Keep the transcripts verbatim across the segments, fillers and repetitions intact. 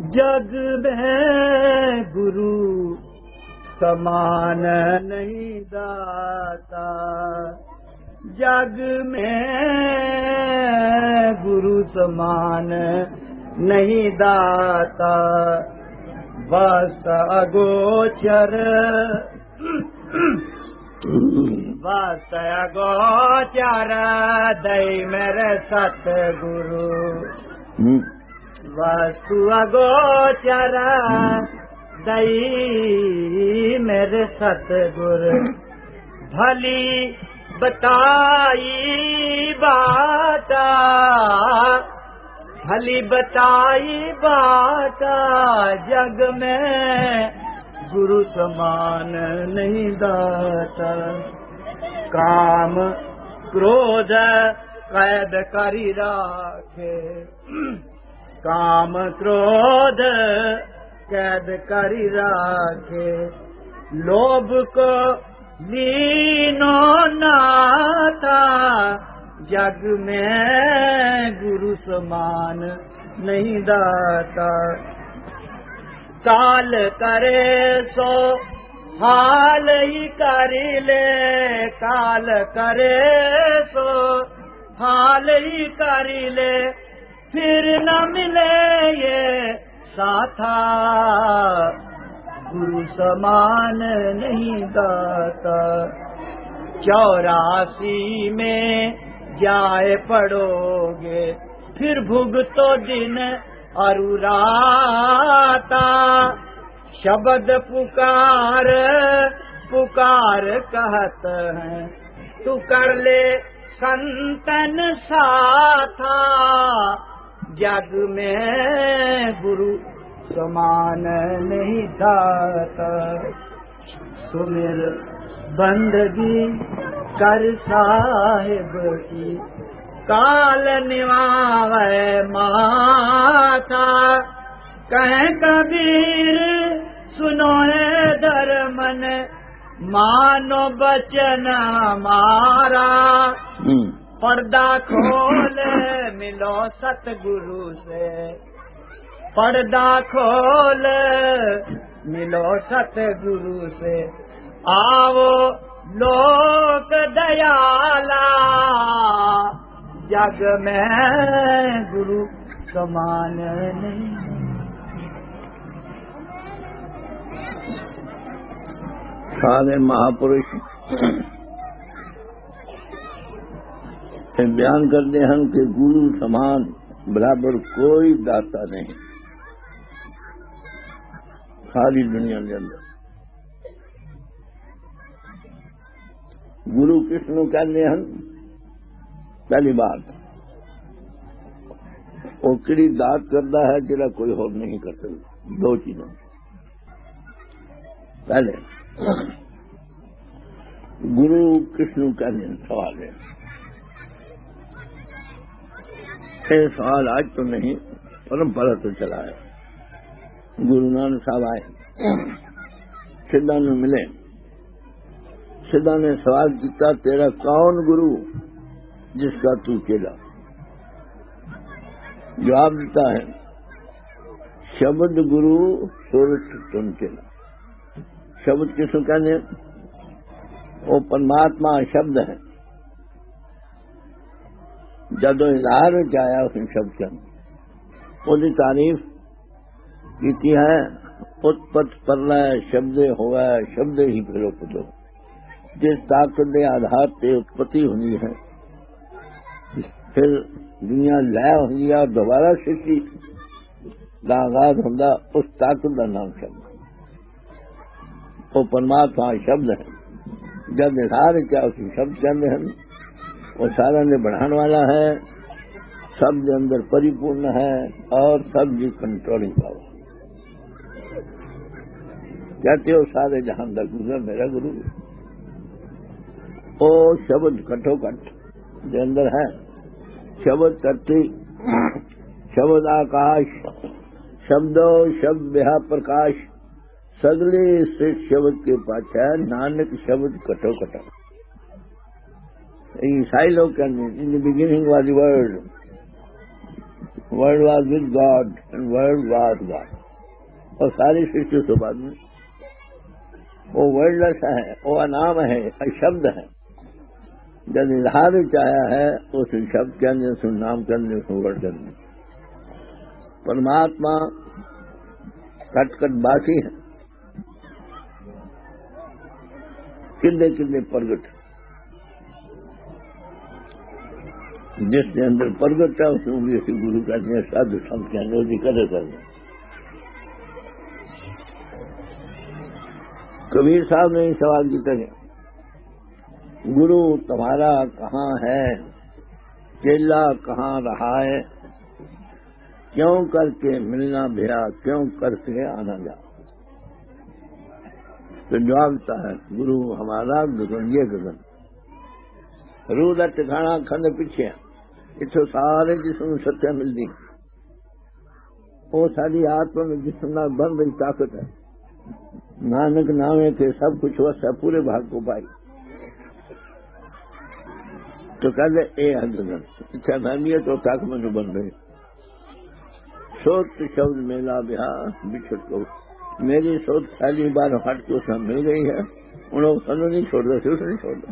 جگ میں گرو سمان نہیں داتا، جگ میں گرو سمان نہیں داتا، بس اگوچر بس اگوچر دئی میرے ست گرو، وستو اگوچر دئی میرے ست گر، بھلی بتائی باتا بھلی بتائی باتا، جگ میں گرو سمان نہیں داتا، کام کرودھ قید کری راکھے، کام کرودھ قید کری راکھے، لوبھ کو لینو نہ تھا، جگ میں گرو سمان نہیں داتا، کال کرے سو حال ہی کری لے، کال کرے سو حال ہی کری لے، پھر نہ ملے یہ ساتھا، گرو سمان نہیں داتا، چوراسی میں جائے پڑو گے، پھر بھگتو دن اور راتا، شبد پکار پکار کہت ہیں، تو کر لے سنتن ساتھا، جگ میں گرو سمان نہیں داتا، سمر بندگی کر صاحب کی، کال نواوے ماتا، کہیں کبیر سنو ہے درمن، مانو بچن ہمارا، پردہ کھول ملو ست گرو سے، پردہ کھول ملو ست گرو سے، آؤ لوک دیالا، جگ میں گرو سمان نہیں۔ سارے مہاپرش بیان کرتے ہیں کہ گرو سمان برابر کوئی داتا نہیں ساری دنیا کے اندر۔ گرو کس نو کہتے ہیں؟ پہلی بات وہ کہڑی دات کرتا ہے جڑا کوئی اور نہیں کر سکتا، دو چیزیں، پہلے گرو کس نو کہتے ہیں سوال ہے، یہ سوال آج تو نہیں پرمپرا تو چلا ہے۔ گرو نانک صاحب آئے، سدھا نے ملے، سدھا نے سوال کیا تیرا کون گرو جس کا تو چلا؟ جواب دیتا ہے شبد گرو سورت تم چلا۔ شبد کس کو کہنے؟ وہ پرماتما شبد ہے، جدو اظہار آیا اس نے شبد کے وہ تعریف کی ہے، اتپت پرلے شبد ہوا شبد ہی پھرو پتو، جس طاقت کے آدھار پہ اتپتی ہونی ہے پھر دنیا لے ہوئی اور دوبارہ سرشتی کا آغاز ہوتا، اس طاقت کا نام شبد، وہ پرماتما شبد ہے، جب اظہار کیا اس شبد کہتے ہیں، وہ سارا نے بڑھانے والا ہے، سب کے اندر پریپورن ہے اور سب کی کنٹرولنگ پاور، کہتے ہو سارے جہان کا گزر میرا گرو، وہ شبد کٹو کٹ کے اندر ہے، شبد کرتی شبد آکاش، شبدو شبد بہا پرکاش، سگلے سے شبد کے پاچا نانک شبد کٹو کٹا۔ عیسائی لوگ کہتے ہیں in the beginning was the word, world was with God and world was God. اور ساری سرشٹی سے بعد میں وہ ورڈ لیس ہے، وہ انعام ہے، شبد ہے. جب اظہار چاہیا ہے اس شبد کے اندر اس نام کے اندر اس ورڈ کے اندر پرماتما کٹ کٹ باسی ہے، کدے کدے پرگٹ. جس کے اندر پرگٹ ہے اس میں بھی اسی گرو کہتے ہیں، سادھو سنت کے اندر بھی قدر کرتے ہیں. کبیر صاحب نے یہ سوال کیا کہ گرو تمہارا کہاں ہے، چیلا کہاں رہا ہے، کیوں کر کے ملنا بھیا، کیوں کر کے آنا جا. تو جوابتا ہے گرو ہمارا گگن یہ گگن روح کا ٹھکانا کھند پیچھے اتوں سارے جسم ستیا ملتی، وہ ساری آتما میں جسم نہ بن رہی طاقت ہے. نانک نامے کے سب کچھ وس ہے، پورے بھاگ کو پائی. تو کہتے اے گگن اچھا بھاگیے تو طاقت میں بن رہی. سوچ شبد میلا بہا بچھڑ کو، میری سوچ پہلی بار ہٹ کے اس میں مل گئی ہے. ان لوگ سنو نہیں چھوڑ دو، صرف نہیں چھوڑ دو.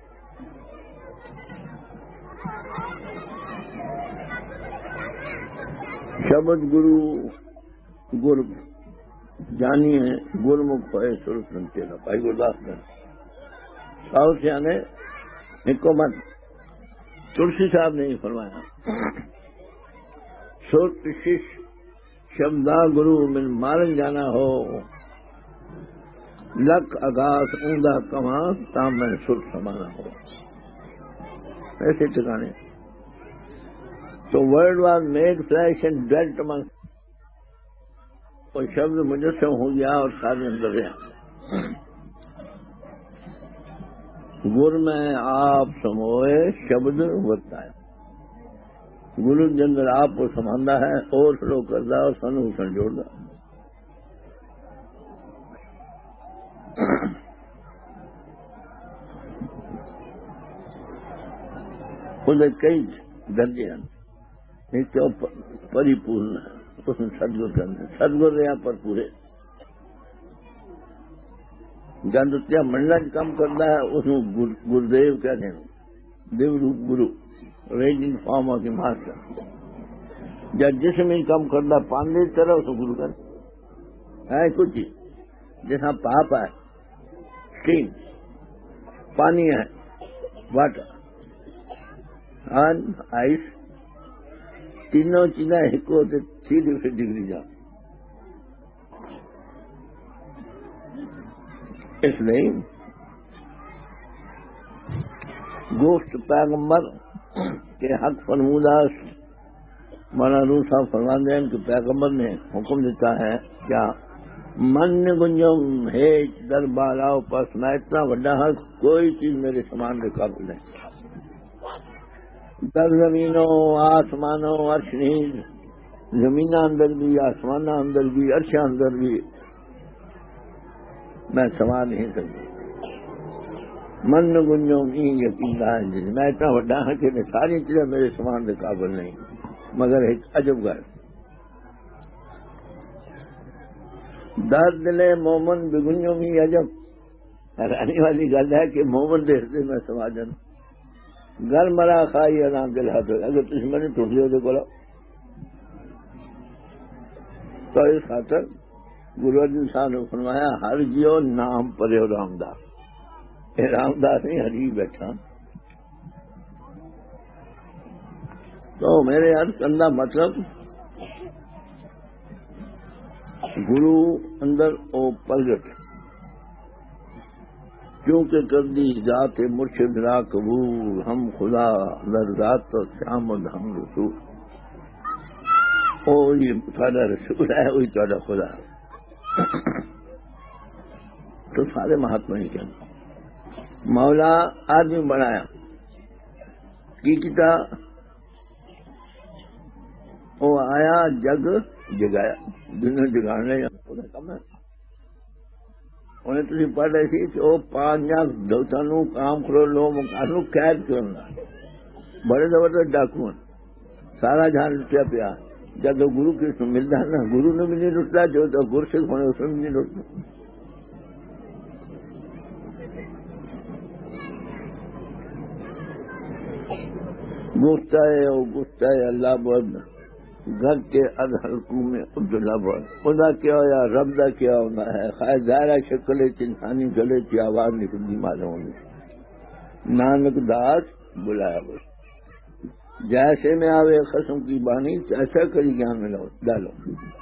شبد گرو گر جانیے گرمکھ ہوئے سرت نمتے نہ بھائی گرداس نے ساؤ سے آنے حکومت تلسی صاحب نے فرمایا سوت شش شبدا گرو من مارن جانا ہو لکھ اگاس اوندا کماں تام میں سر سمانا ہو. ایسے ٹھکانے. تو world was made flesh and dwelt among, اور شبد مجسم ہو گیا اور سارے اندر گیا. گر میں آپ سموئے شبد ورتا ہے. گرو کے اندر آپ کو سماندہ ہے اور فلو کرتا اور سنو سن جوڑتا. خود کئی درجے ہیں. ایک تو پری پورن ہے، اس میں سدگر کے اندر سدگر رہا پر پورے. گندتیا منڈل کم کرتا ہے اس میں گردیو کہتے ہیں، دیو روپ گرو ranging form of the master. جب جسم ہی کم کرتا پاندے طرح اس کو گرو کرتے ہے. کچھ چیز جیسا پاپ ہے، اسٹیم، پانی ہے، واٹر اینڈ آئس، تینوں چیزیں ایک ہوتے سیدھی سے ڈگری جا. اس لیے گوشت پیغمبر کے حق فرمودہ مولانا روح صاحب فرماتے ہیں کہ پیغمبر نے حکم دیتا ہے کیا من گنجم ہے در بالاؤ پس میں اتنا بڑا حق کوئی چیز میرے سامان کے قابل نہیں. در زمینوں آسمانوں عرش نہیں، زمین اندر بھی آسمان اندر بھی عرش اندر بھی میں سما نہیں سکتا. من گنجوں کی یقین ہے میں اتنا بڑا ہوں کہ ساری چیزیں میرے سامان کے قابل نہیں، مگر ایک عجب گھر در دل مومن بگنجوں کی عجب. حیرانی والی گل ہے کہ مومن دیکھتے میں سما جانا. گل مرا کھائی آرام دل ہاتھ اگر دشمنی ٹوٹ جائے تو بولو. تو اس خاطر گرو ارجن صاحب نے فرمایا ہر جیو نام پرے رام داس. اے رام داس نہیں ہری بیٹھا. تو میرے عرض کرنا مطلب گرو اندر او پرگٹ کیونکہ کر دی ذات مرشد را قبول ہم خدا در ذات تو شامد ہم رسول. وہی تھوڑا رسول ہے وہی تھوڑا خدا ہے. تو سارے مہاتما ہی کہنا مولا آدمی بنایا کی کتا وہ آیا جگ جگایا. دنیا جگانے خدا کم ہے. انہیں تھی پڑھ رہی تھی کہ وہ پانچ دوتانوں کام کرو لو مکانوں قید کرنا بڑے زبردست ڈاکو سارا جہاں لٹیا پیا جب گرو کس ملتا ہے نا، گرو نے بھی نہیں لٹتا، جو تو گرسکھ ہونے اس میں بھی نہیں لٹتا. گفتہ ہے اور گفتہ ہے اللہ بہت گھر کے اد حلقوں میں عبداللہ بہت خدا کیا ہو یا رب دا کیا ہونا ہے. خیر ظاہرہ شکل انسانی گلے کی آواز نکلنی معلوم ہوگی. نانک داس بلایا بس جیسے میں آوے قسم کی بانی ایسا کری گیان میں ڈالو.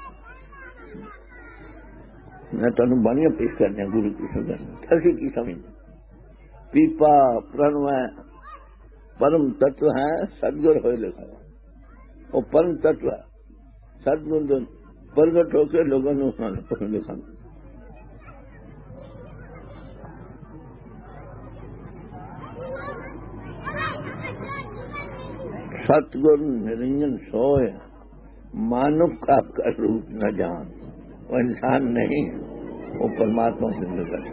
میں تمہیں بانیاں پیش کرنے گرو کی سمجھ ایسی کی سمجھ. پیپا پرنوے پرم تتو ہے سدگر ہوئے لکھا ہے. اور پرم تتو ہے سدگر پرگٹ ہو کے لوگوں نے اس میں لکھا. ستگر نرنجن سوئے مانک آپ کا روپ نہ جان. وہ انسان نہیں، وہ پرماتما سے نکل.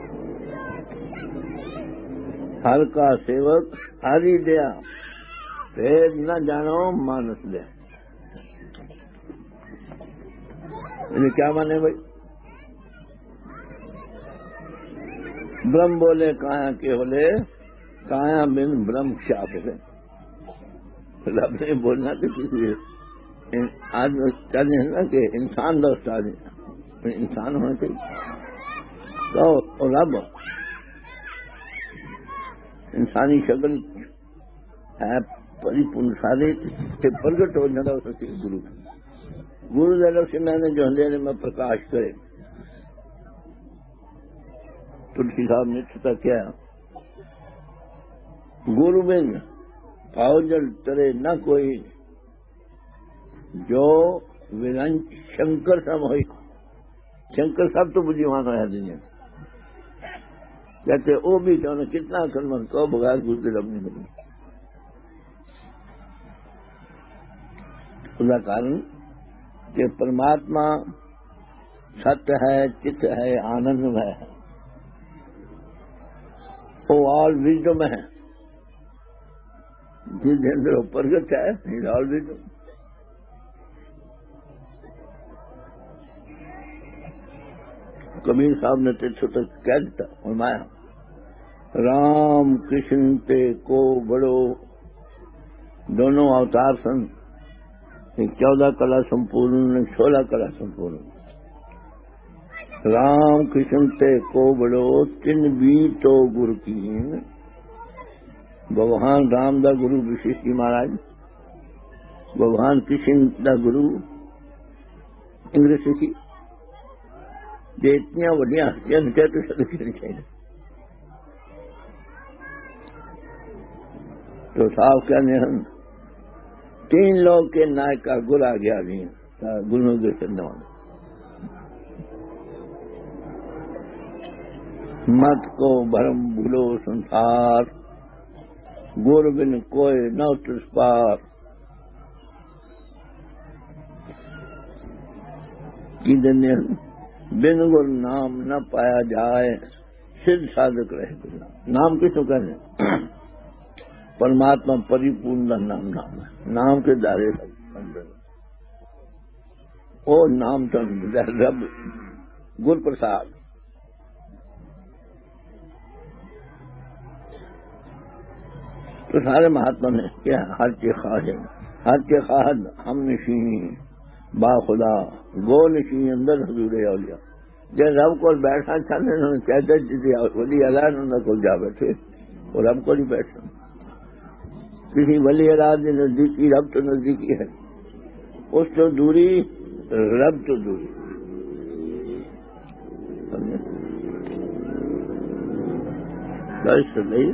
ہر کا سیوک ہری دیا پھر نہ جانو مانس دیا. کیا مانے بھائی؟ برہم بولے کہاں کے بولے کہاں بن برہم شاپ ہے. رب نے بولنا کہ کسی آدمی چاہتے ہیں نا کہ انسان دوست آدمی انسان ہونا چاہیے. تو رب انسانی شکل ہے پری پورن سارے پرگٹ ہو جاتا ہو سکتی. گرو گرو دلو سے میں نے جو اندھیرے میں پرکاش کرے. تلسی صاحب نے چھتا کیا گرو بن پاؤ جل ترے نہ کوئی جو ورنج شنکر سب ہوئی. شنکر سب تو بجھیوان ہے دنیا کہتے وہ بھی کہنا کتنا کلمہ کو بغیر گزرے رب نہیں ملی. خدا کارن کہ پرماتما ستیہ ہے، چت ہے، آنند ہے، وہ آل وزڈم ہے. جس کے اندر وہ پرگٹ ہے ہی آل وزڈم. کبیر صاحب نے تیسو تک کہہ دیتا فرمایا رام کرشن تے کو بڑو دونوں اوتار سن. چودہ کلا سمپورن سولہ کلا سمپورن. رام کرشن تے کو بڑو تن بھی تو گر کی. بھگوان رام دا گرو وشیش جی مہاراج، بھگوان کرشن دا گرو انگریزی کی اتنی وڈیاں ہستیاں تو سدکھنی چاہیے. تو صاحب کہنے ہم تین لوگ کے نائک کا گر آ گیا بھی گرو کے کرنے والے. مت کو بھرم بھولو سنسار گر بن کوئی نہ تس پار. کی دنیا بن گر نام نہ پایا جائے سدھ سادک رہے. نام کس کو کہنے پرماتما پری پورن کا نام نام ہے. نام کے دائرے اندر وہ نام تو رب گر پرساد. تو سارے مہاتما نے کیا ہر کے خواہد ہر کے خواہد ہم نشین با خدا گو نشین اندر حضور اولیاء. جب رب کو بیٹھنا چاہتے انہوں نے کہتے جسے ولی اللہ انہوں کو جا بیٹھے وہ رب کو نہیں بیٹھنا. کسی ولی اللہ کے نزدیکی رب تو نزدیکی ہے، اس تو دوری رب تو دوری. بس نہیں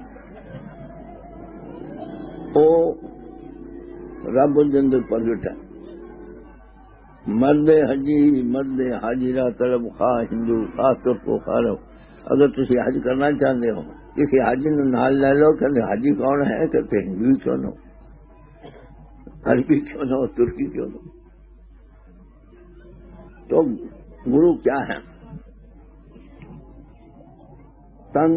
وہ رب اندر پرگٹ ہے. مرد حجی مرد حاجرہ طلب خواہ ہندو خاص طور کو خارو. اگر تسی حج کرنا چاہتے ہو کسی حاجی نے نال لے لو کہ حاجی کون ہے کہتے ہندو کیوں نہ ہو عربی کیوں نہ ہو ترکی کیوں نہ ہو. تو گرو کیا ہے؟ تن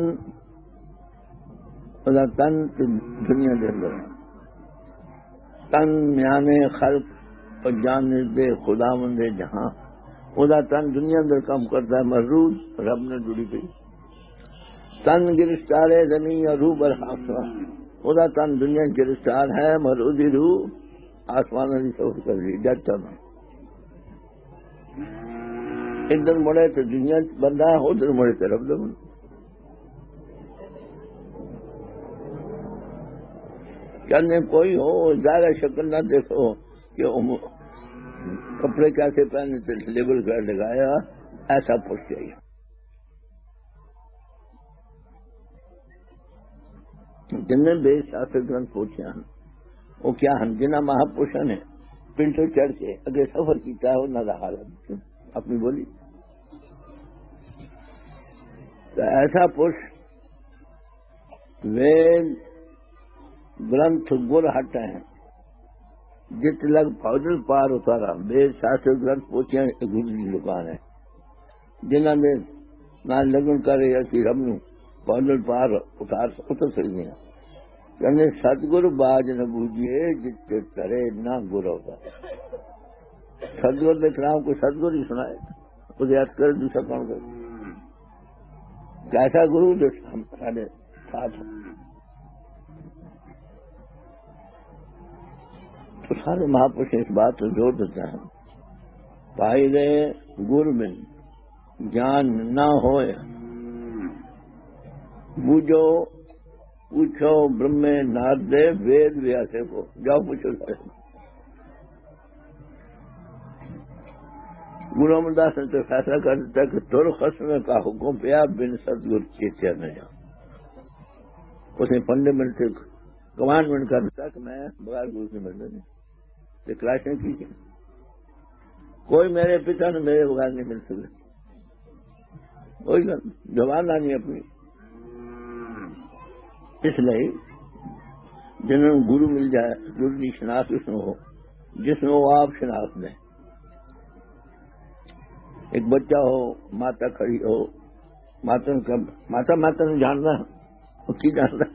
خدا تن دنیا کے اندر تن میانے خلق اور جان دے خدا مندے جہاں خدا تن دنیا اندر کام کرتا ہے محروز رب نے جڑی گئی تن گرفتار ہے زمین اور روح برخاستہ خدا تن دنیا گرفتار ہے محروزی روح آسمان کی سفر کر رہی جاتا نا ادھر مڑے تو دنیا بندہ ہے ادھر مڑے تو رب دے چلنے کوئی ہو زیادہ شکل نہ دیکھو کہ کپڑے کیسے پہنے تھے لیبل کر لگایا ایسا پوچھ چاہیے جن بے شاستر گرنتھ پوچھے ہیں وہ کیا ہم جنا مہا پوشن ہے پنٹو چڑھ کے اگر سفر کیتا ہے وہ نہ رہا اپنی بولی تو ایسا پوش وید گرنتھ گر ہٹے ہیں جت لگ فوجل پار اتارا بے شاستر گرنتھ پوچھے گرو کی دکان ہے جنہوں نے نہ لگن کرے اسی رب نو فوجل پار اتار اتر سکتے ہیں کہنے ستگرو باج نہ بوجھیے جت کرے نہ گر ہوتا ستگر دیکھ رہا ہوں کوئی ستگر ہی سنائے اسے یاد کر دوسرا کون کر کیسا گرو جو ہمارے ساتھ تو سارے مہاپرش اس بات کو زور دیتے ہیں پائی دے گر بن جان نہ ہوئے بوجھو پوچھو برہمے ناردے وید ویاسے کو جاؤ پوچھو سارے گرو امر داس نے تو فیصلہ کر دیتا کہ تر خسم کا حکم پیا بن ستگر چیتیا نہ جاؤ اس نے فنڈامنٹ کمانڈمنٹ کر دیتا کہ میں بغیر گرو سے ملنے نہیں کلاشیں کی کوئی میرے پتا نے میرے بغیر نہیں مل سکے کوئی زبان آنی اپنی اس لیے جنہوں نے گرو مل جائے گرو کی شناخت اس میں ہو جس میں وہ آپ شناخت دیں ایک بچہ ہو ماتا کھڑی ہو ماتا ماتا ماتا نے جاننا وہ کی جاننا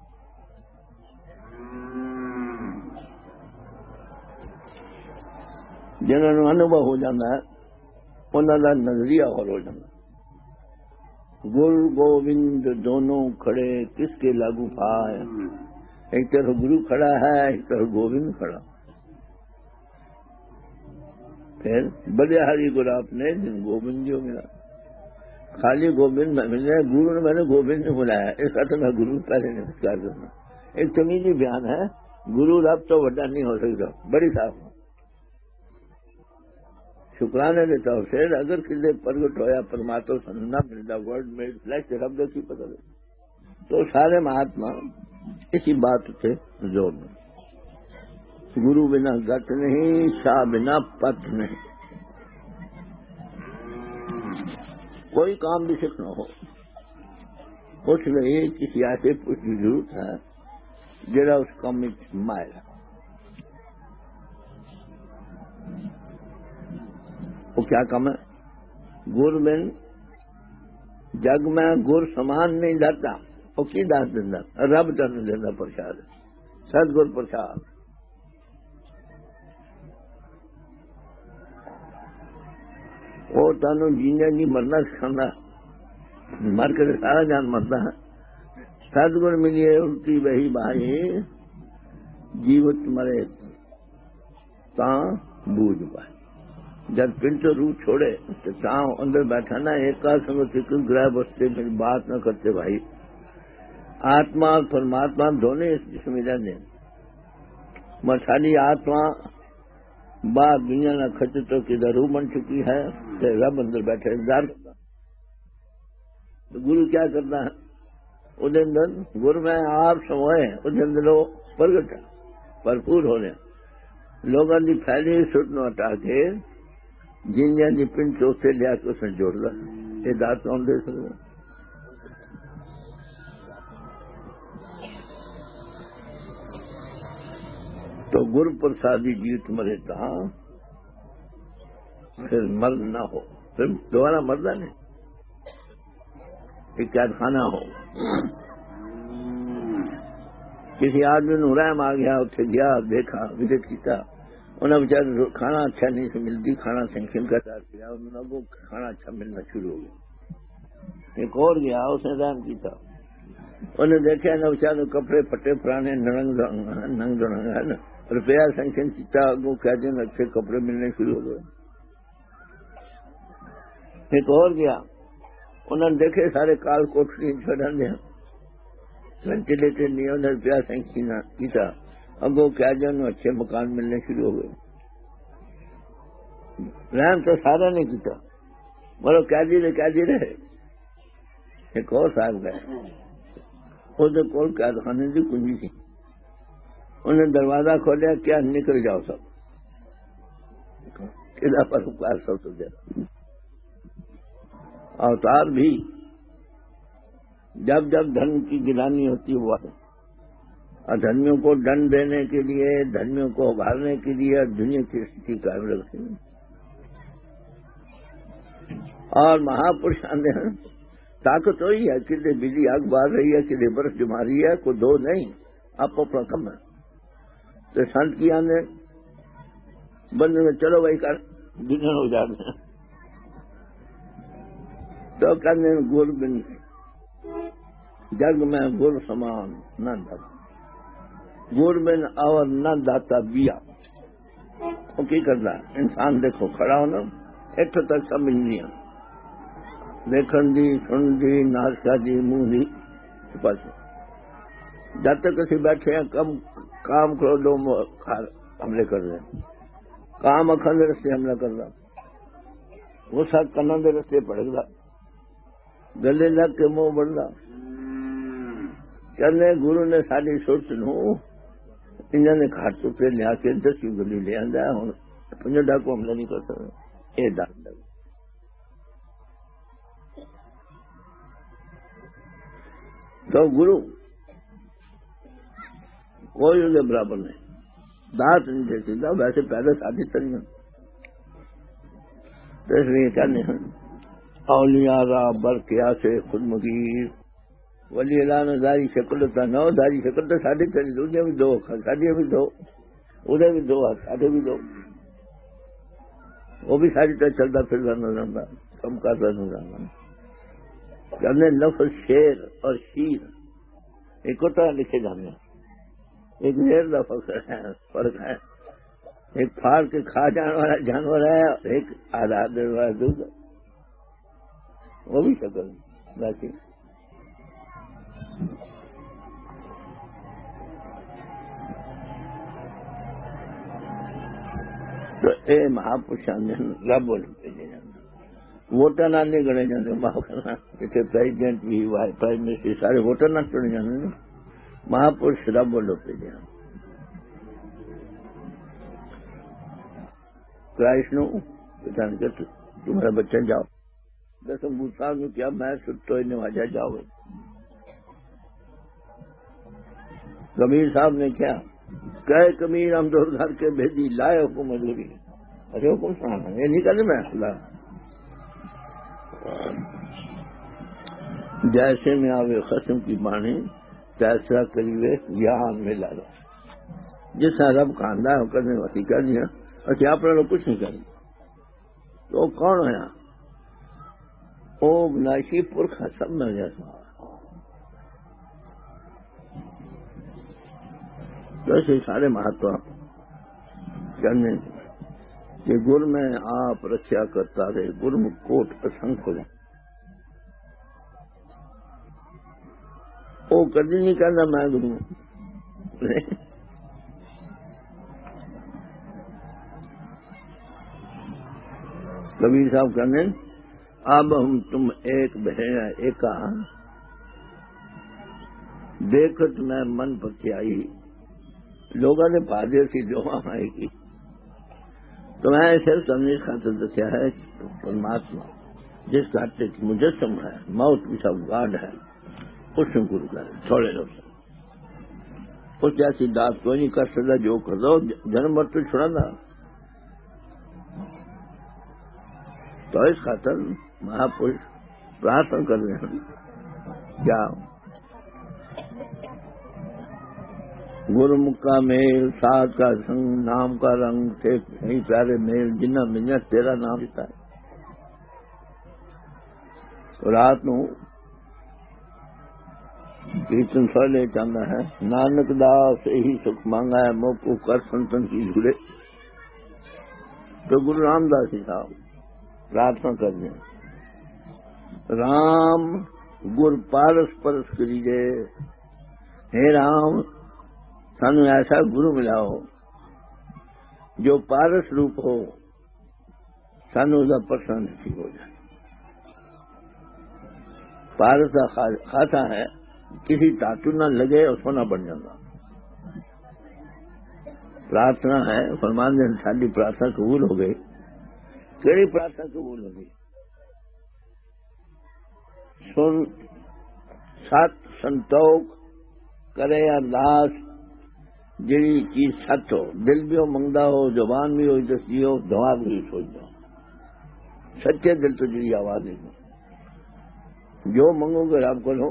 جنہوں نے انوبھو ہو جانا ہے انہوں کا نظریہ اور ہو جانا گر گوبند دونوں کھڑے کس کے لاگو پائے ایک طرف گرو کھڑا ہے ایک طرف گوبند کھڑا پھر بڑے ہری گلاب نے جن گوبند جو ملا خالی گوبند میں مل رہے گرو نے میں نے گوبند نے بلایا اس کا تو میں گرو پہلے نمسکار کرنا ایک تمیزی بیان ہے گرو رب تو بڑا نہیں ہو سکتا بڑی صاف شکرانے دیتا ہوں پھر اگر کسی پرگٹ ہویا پرماتما سے نہ ملتا ورڈ میڈ فلیش رب کی پتہ لگتا تو سارے مہاتما اسی بات سے زور دیں گرو بنا گت نہیں شاہ بنا پت نہیں کوئی کام بھی سیکھنا ہو اس لیے کسی ایسے پوچھ کی ضرورت ہے جڑا اس کام میں مائل ہے وہ کیا کام ہے گر بن جگ میں گر سامان نہیں جاتا وہ کی دس دینا رب تن دینا پرشاد ستگر پرشاد وہ تنو جینے نہیں مرنا سکھانا مر کے سارا جان مرتا ہے ستگر ملیے الٹی بہی بھائی جیوت مرے تا بوجھ پائے جب پنٹ روح چھوڑے تو چاہوں اندر بیٹھا نا ایک کا سنگ گرہ بستے میری بات نہ کرتے بھائی آتما اور پرماتما دونوں اس جسم میں رہنے مسالی آتما بات دنیا نہ کھچے تو کدھر روح بن چکی ہے تو رب اندر بیٹھے انتظار کرتا تو گرو کیا کرتا ہے ادھر اندر گر میں آپ سموئے ادھر اندر لوگ پرگٹ بھرپور ہو رہے لوگوں کی پھیلی سٹ نو ہٹا کے جن جن کی پنڈ چوتھے لیا کے اس نے جوڑ لا یہ دات کون دے سکتا تو گر پرسادی جیت مرے تھا پھر مرد نہ ہو پھر دوبارہ مردہ نہیں ایک قید خانہ ہو کسی آدمی نے رحم آ گیا اتنے گیا دیکھا وزٹ کیا انہیں بچارے کھانا اچھا نہیں سے ملتی، کھانا سینکشن کا چارج کیا، انہوں کو کھانا اچھا ملنا شروع ہو گیا۔ ایک اور گیا، اس نے رحم کی تھا، انہیں دیکھا نا بچارے کپڑے پھٹے پرانے ننگ ننگ ڈنگ ہے نا، روپیہ سینکشن چیتا کو کہہ دیں اچھے کپڑے ملنے شروع ہو گئے۔ ایک اور گیا، انہوں نے دیکھے سارے کال کوٹری چھوڑا دیا، وینٹیلیٹر نہیں، انہیں روپیہ سینکشن کیتا، اگو کہہ دیں انہوں اچھے مکان ملنے شروع ہو گئے۔ رحم تو سارا نہیں کیتا، بولو کہہ دی رہے کہہ دی رہے۔ ایک اور صاحب گئے، اس کول قید خانے کی کنجی تھی، انہیں دروازہ کھولیا، کیا نکل جاؤ سب، کدا پر اپکار سب تو دے۔ اوتار بھی جب جب دھن کی گرانی ہوتی ہوا ہے، اور دھنیوں کو دنڈ دینے کے لیے، دھنیوں کو ابھارنے کے لیے، اور دنیا کی استھتی قائم رکھتے ہیں، اور مہاپرش آندے ہیں۔ طاقت وہی ہے، کدھر بجلی آگ بار رہی ہے، کدھر برف جما رہی ہے، کوئی دو نہیں، آپ اپنا کم ہے۔ تو سنت کی آندے بندے میں چلو بھائی کر دنیا ہو جاتے ہیں، تو کرنے گر بن جگ میں گر سمان نہ دھر، گر بن اور نہ داتا بیا۔ وہ کی کرتا ہے انسان؟ دیکھو کھڑا ہونا ایک تک سمجھ نہیں آ دیکھن دی، سن دی، ناشتا دی، منہ دی، بس جب تک کسی بیٹھے ہیں کم کام کرو، دو حملے کر رہے ہیں، کام اکھن دے رستے حملہ کر رہا، غصہ کنن دے رستے پڑ گا، گلے لگ کے منہ بڑھ رہا۔ چلنے گرو نے ساری سوچ نو انہوں نے گھاٹ تو لیا کے دسویں گلی لے آندا ہے، ہوں پنجو ڈاکو حملہ نہیں کر سکتا، یہ ڈاک ڈاک تو گرو کوئی ان کے برابر نہیں، دانت نہیں دے سکتا، ویسے پہلے شادی تری تو اس لیے کہنے ہیں اولیاء را برقیا سے خود مغیر، ولی اللہ نے داری شکل ہوتا نہ ہو، داری شکل تو ساڑھے چلی، دنیا بھی دو، ساڑھے بھی دو، ادھر بھی دو، ساڑھے بھی دو، وہ بھی ساری طرح چلتا پھرتا نظر آتا، کم کرتا نظر آتا۔ کرنے لفظ شیر اور شیر ایک ہوتا لکھے جانے، ایک شیر کا فرق ہے، ایک پھاڑ کے کھا جانے والا جانور ہے اور ایک آدھار دینے والا دودھ، وہ بھی شکل باقی تو اے مہاپرشان نے رب بول بھیجے جانا، ووٹر نہ نہیں گنے جاتے، اتنے پریزیڈنٹ بھی وائس پرائم منسٹر سارے ووٹر نہ چنے جاتے، مہاپرش رب بولو بھیجے کرائسٹ نو پہچان کے تمہارا بچہ جاؤ دسم گوسا میں کیا میں ستو نواجا جاؤ۔ کبیر صاحب نے کیا کہ کبیر ہم دور گھر کے بھیجی لائے حکم مجبوری، ارے حکم سنانا یہ نہیں کرنے میں اللہ جیسے میں آوے خسم کی بانی تیسرا کریوے یہاں میں لا رہا، جس طرح رب کھاندہ ہے کرنے والی کر دیا، اچھا آپ لوگ کچھ نہیں کریں تو کون ہے؟ او ناشی پرکھا سب میں جیسا ویسے سارے مہاتما کرنے کہ گر میں آپ رکھیا کرتا رہے، گرم کوٹ اسنکھ ہو جائے، وہ کبھی نہیں کرنا میں گرو۔ کبیر صاحب کہنے اب ہم تم ایک بہن ایک دیکھت میں من پکیائی، لوگوں نے پادے سی جو آئے گی تو میں صرف تمیز خاطر دسیا ہے پرماتما جس گھاٹے کی مجسم ہے، موت کی سب گارڈ ہے، اس میں گرو کر تھوڑے لوگ اس جیسی داد کوئی نہیں کر سکتا، جو کر دو جنم مر تو چھڑا نا، تو اس خاطر مہاپرش پرارتھنا کر رہے ہیں کیا गुरमुख का मेल, साध का संग, नाम का रंग, थे कई प्यारे मेल, जिन्ना मिलना तेरा नाम देता है। तो रात नू कीर्तन सोले चाहता है, नानक दास यही सुख मांगा है, मोह कर संतन की जुड़े। तो गुरु रामदास जी साहब प्रार्थना कर रहे, राम गुर पारस परस करीजे, हे राम सानू ऐसा गुरु मिला हो जो पारस रूप हो, सानू उसका परसा नसीब हो जाए। पारस का खाता है किसी धातु न लगे और सोना बन जाता। प्रार्थना है, फरमान ने साडी प्रार्थना कबूल हो गई। केड़ी प्रार्थना कबूल हो गई? सुन सत संतोख करे अरदास, जिहड़ी चीज सच हो, दिल भी हो मंगदा हो, जुबान भी हो दसदी हो, दिमाग भी सोचदा हो, सच्चे दिल तो जिहड़ी आवाज है, जो मंगोगे रब को लो,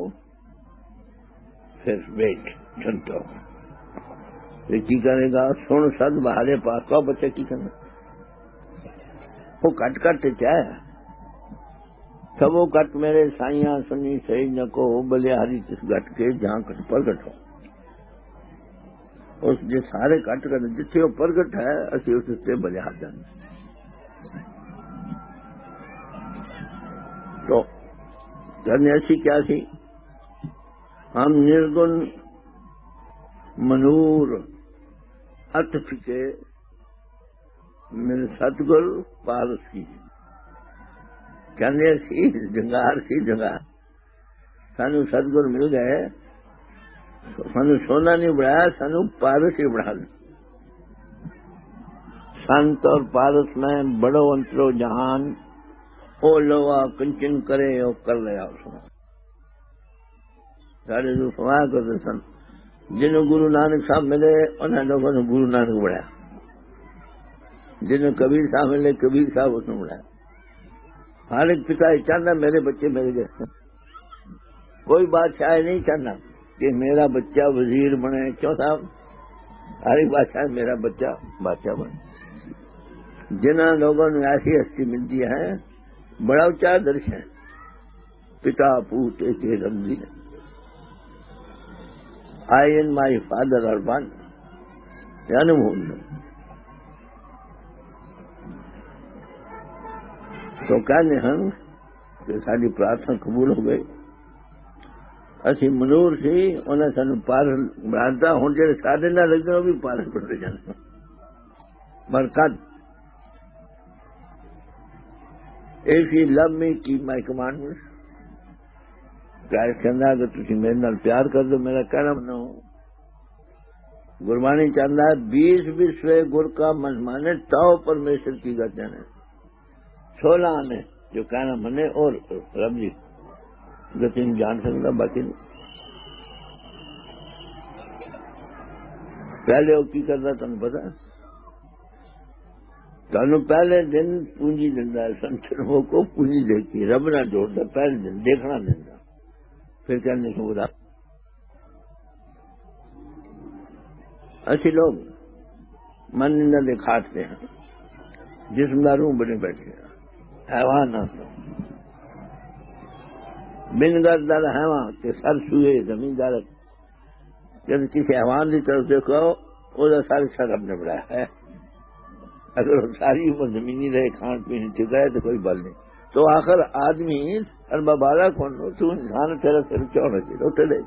फिर वेट सुनते हो। ये की करेगा? सुन सद बहारे पास का बच्चे की करना, वो कट कट चाहे सबो कट मेरे साइया सुनी सही न को, बलिहारी तिस घट के जहां कट प्रगट हो। उस जे सारे कट कर जिथे वो प्रगट है, असी उस उत्ते बलिहार जाने। तो करने ऐसी क्या सी? हम निर्गुण मनूर अत फिके मेरे सतगुर पारस की, कहने सी जंगार सी जंगार। सानू सतगुर मिल गए, सानू सोना नहीं बढ़ाया, सानू पारस ही बढ़ा दिया। संत और पारस में बड़ो अंतरो जहान, ओ लोवा कंचन करे ओ कर लिया उसने। सारे जो फरमाया करते सन, जिन्हों गुरु नानक साहब मिले उन्हें लोगों ने गुरु नानक बढ़ाया, जिन्हों कबीर साहब मिले कबीर साहब उसने बढ़ाया। हर एक पिता ही चाहता मेरे बच्चे मेरे जैसे। कोई बादशाह नहीं चाहता कि मेरा बच्चा वजीर बने, क्यों साहब? हर एक बादशाह मेरा बच्चा बादशाह बने। जिन्होंने लोगों ने ऐसी हस्ती मिलती है, बड़ा ऊंचा दर्श है, पिता पूत एक रंगी है। I and my father are one, अनुभूल। तो कहने हम कि साडी प्रार्थना कबूल हो गई। असी मनूर सी, उन्हें सानू पारस बनाता। हुण जेड़े साडे नाल लगदे वो भी पारस बनते जाने। बरकत if you love me keep my commandments. प्यार कहना अगर तुसी मेरे नाल प्यार कर दो, मेरा कहना मनो। गुरबाणी चाहता है बीस विश्वे गुर का मन माने, ताओ परमेश्वर की गत जाने। सोलह ने जो कहना मने और रब जी गति नहीं जान सकता, बाकी नहीं। पहले वो की करता तुम पता? तुम पहले दिन पूंजी दिता है, संतों को पूंजी देती, रब ना जोड़ता, पहले दिन देखना देता, फिर कहने को बुरा। ऐसे लोग मन निंदा दिखाते हैं, जिस्मदार रूह बने बैठे हैं, हैवान ना बिन गर्दार हैवान के सर सुए जमींदार। जब किसी हैवान की तरफ देखो, वो सारे सर अपने बढ़ाया है। अगर वो सारी उम्र जमीनी रहे, खान पीने ठीक रहे, तो कोई बल नहीं। तो आखिर आदमी सर बाबा कौन हो? तू इंसान तेरा सिर क्यों रखे? तो चले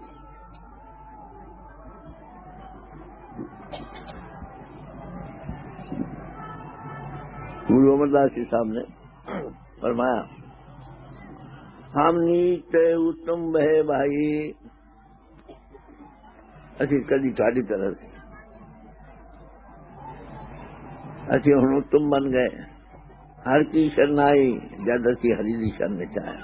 गुरु अमरदास जी साहब ने फरमाया, हम नीच उत्तम बहे भाई, असी कदी साड़ी तरह से असी हूं उत्तम बन गए। हर की शरणाई जद असी हरी की शरण में आया।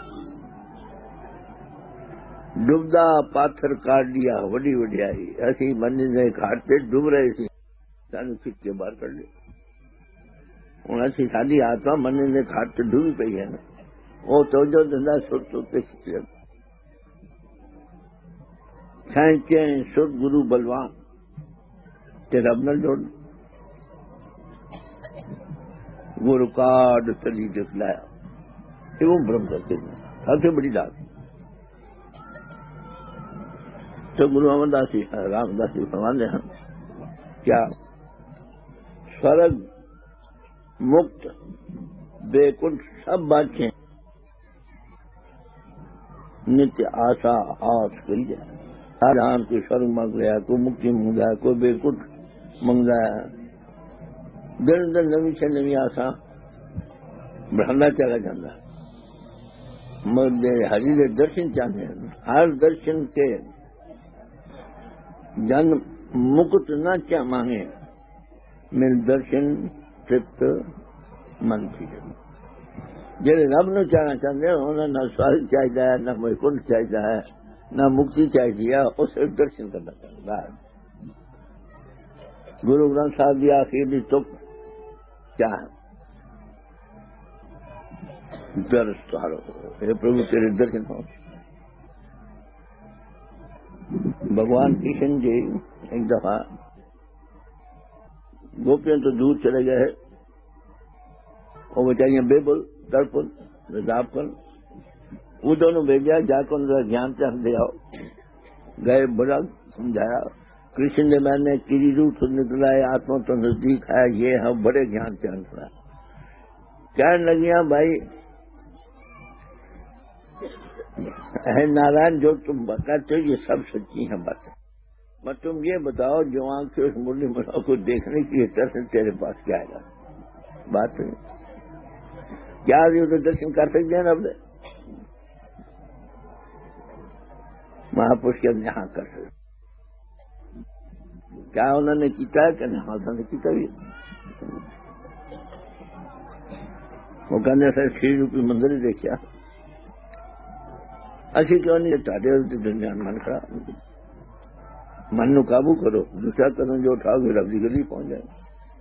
डुबदा पाथर काट दिया वड्डी वड्याई, असी मंझ के घाट से डुब रहे थे, सानू खिच के बाहर कर लिया। हूँ असी साडी आत्मा मंझ के घाट से डूबी पई है ना, वो तो जो धंधा सुट उत्ते खिच लिया। खेचे सुर गुरु बलवान, تے رب نال جوڑ وہ ریکارڈ چلی دکھلایا کہ وہ برہم کرتے ہیں سب سے بڑی بات. تو گرو امر داس جی رام داس جی فرماتے ہیں کیا سرگ مکت بے کنٹھ سب باتیں نتیہ آسا آس کری جائے. ہر جہان کوئی سرگ منگ رہا ہے, کوئی مکتی منگ رہا ہے, کوئی بے کنٹھ منگ رہا ہے. دن دن نوی سے نوی آسا بڑھنا چلا جاتا ہے. مگر ہری دے درشن چاہتے ہیں. ہر درشن کے جن مکت نہ کیا مانگے مل درشن ترپت من تھی. جڑے رب نو چاہنا چاہتے ہیں انہوں نہ سوال چاہیے نہ ویکنٹھ چاہیے ہے نہ مکتی چاہیے, اس سے درشن کرنا چاہتا ہے. گرو گرنتھ صاحب کی آخری تک کیا ہے؟ درس تارو اے پربھو تیرے درشن ہو. بھگوان کرشن جی ایک دفعہ گوپیاں تو دور چلے گئے, وہ بیچاریاں بے بول تڑپن رضاب کر وہ دونوں بھیجا جا کر ان جان چاہ دے آؤ. گئے بڑا سمجھایا. کرشن نے میں نے کیری روٹ نکلا ہے, آتما تو نزدیک ہے, یہ ہے بڑے جان چاند ہے. کہنے لگیاں بھائی اے نارائن جو تم بتاتے ہو یہ سب سچی ہیں باتیں, میں تم یہ بتاؤ جو آنکھ سے اس مرلی منو کو دیکھنے کی طرح تیرے پاس کیا ہے بات نہیں کیا تو درشن کر سکتے ہیں اب مہاپروش کے یہاں کر سکتے کیا انہوں نے کیتا ہے کہ نہیں؟ انہوں نے کیتا بھی وہ کہنے سے چھ روپی مندر ہی دیکھا اچھی کیوں نہیں ٹاٹے دنیا من کھڑا من نو قابو کرو دوسرا قدم جو اٹھاؤ گے رب کی گلی پہنچ جائے.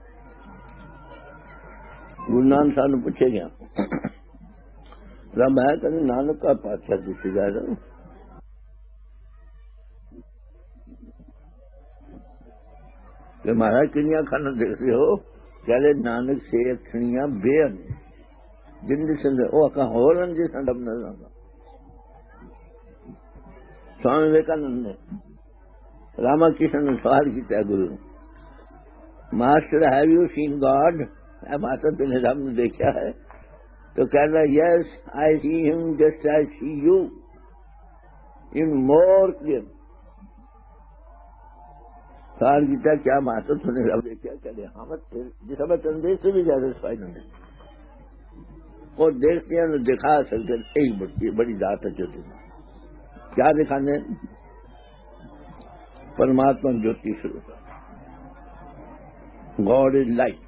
گرو نانک صاحب نے پوچھے گیا رب ہے کہ نانک کا پادشاہ دوسری جائے گا کہ مہاراج کنیاں کھانا دیکھتے ہو چلے نانک سے کھڑیاں بے جن سے وہ کہاں ہو رہا جس رب نظر آتا. سوامی ویویکانند نے راما کرشن نے سوال کیا گرو master have you seen God, master تم نے رب نے دیکھا ہے؟ تو کہہ رہا یس I see him just I see you in more clear. سوال کیا کیا ماسٹر تم نے رب دیکھا؟ کہ ہاں جس ہمیں تندیش سے بھی زیادہ سفائی نہیں وہ دیکھتے ہیں دکھا سکتے یہی بڑی ذات ہے جو تم کیا دکھانے پرماتما جوتی سروپ گاڈ از لائٹ,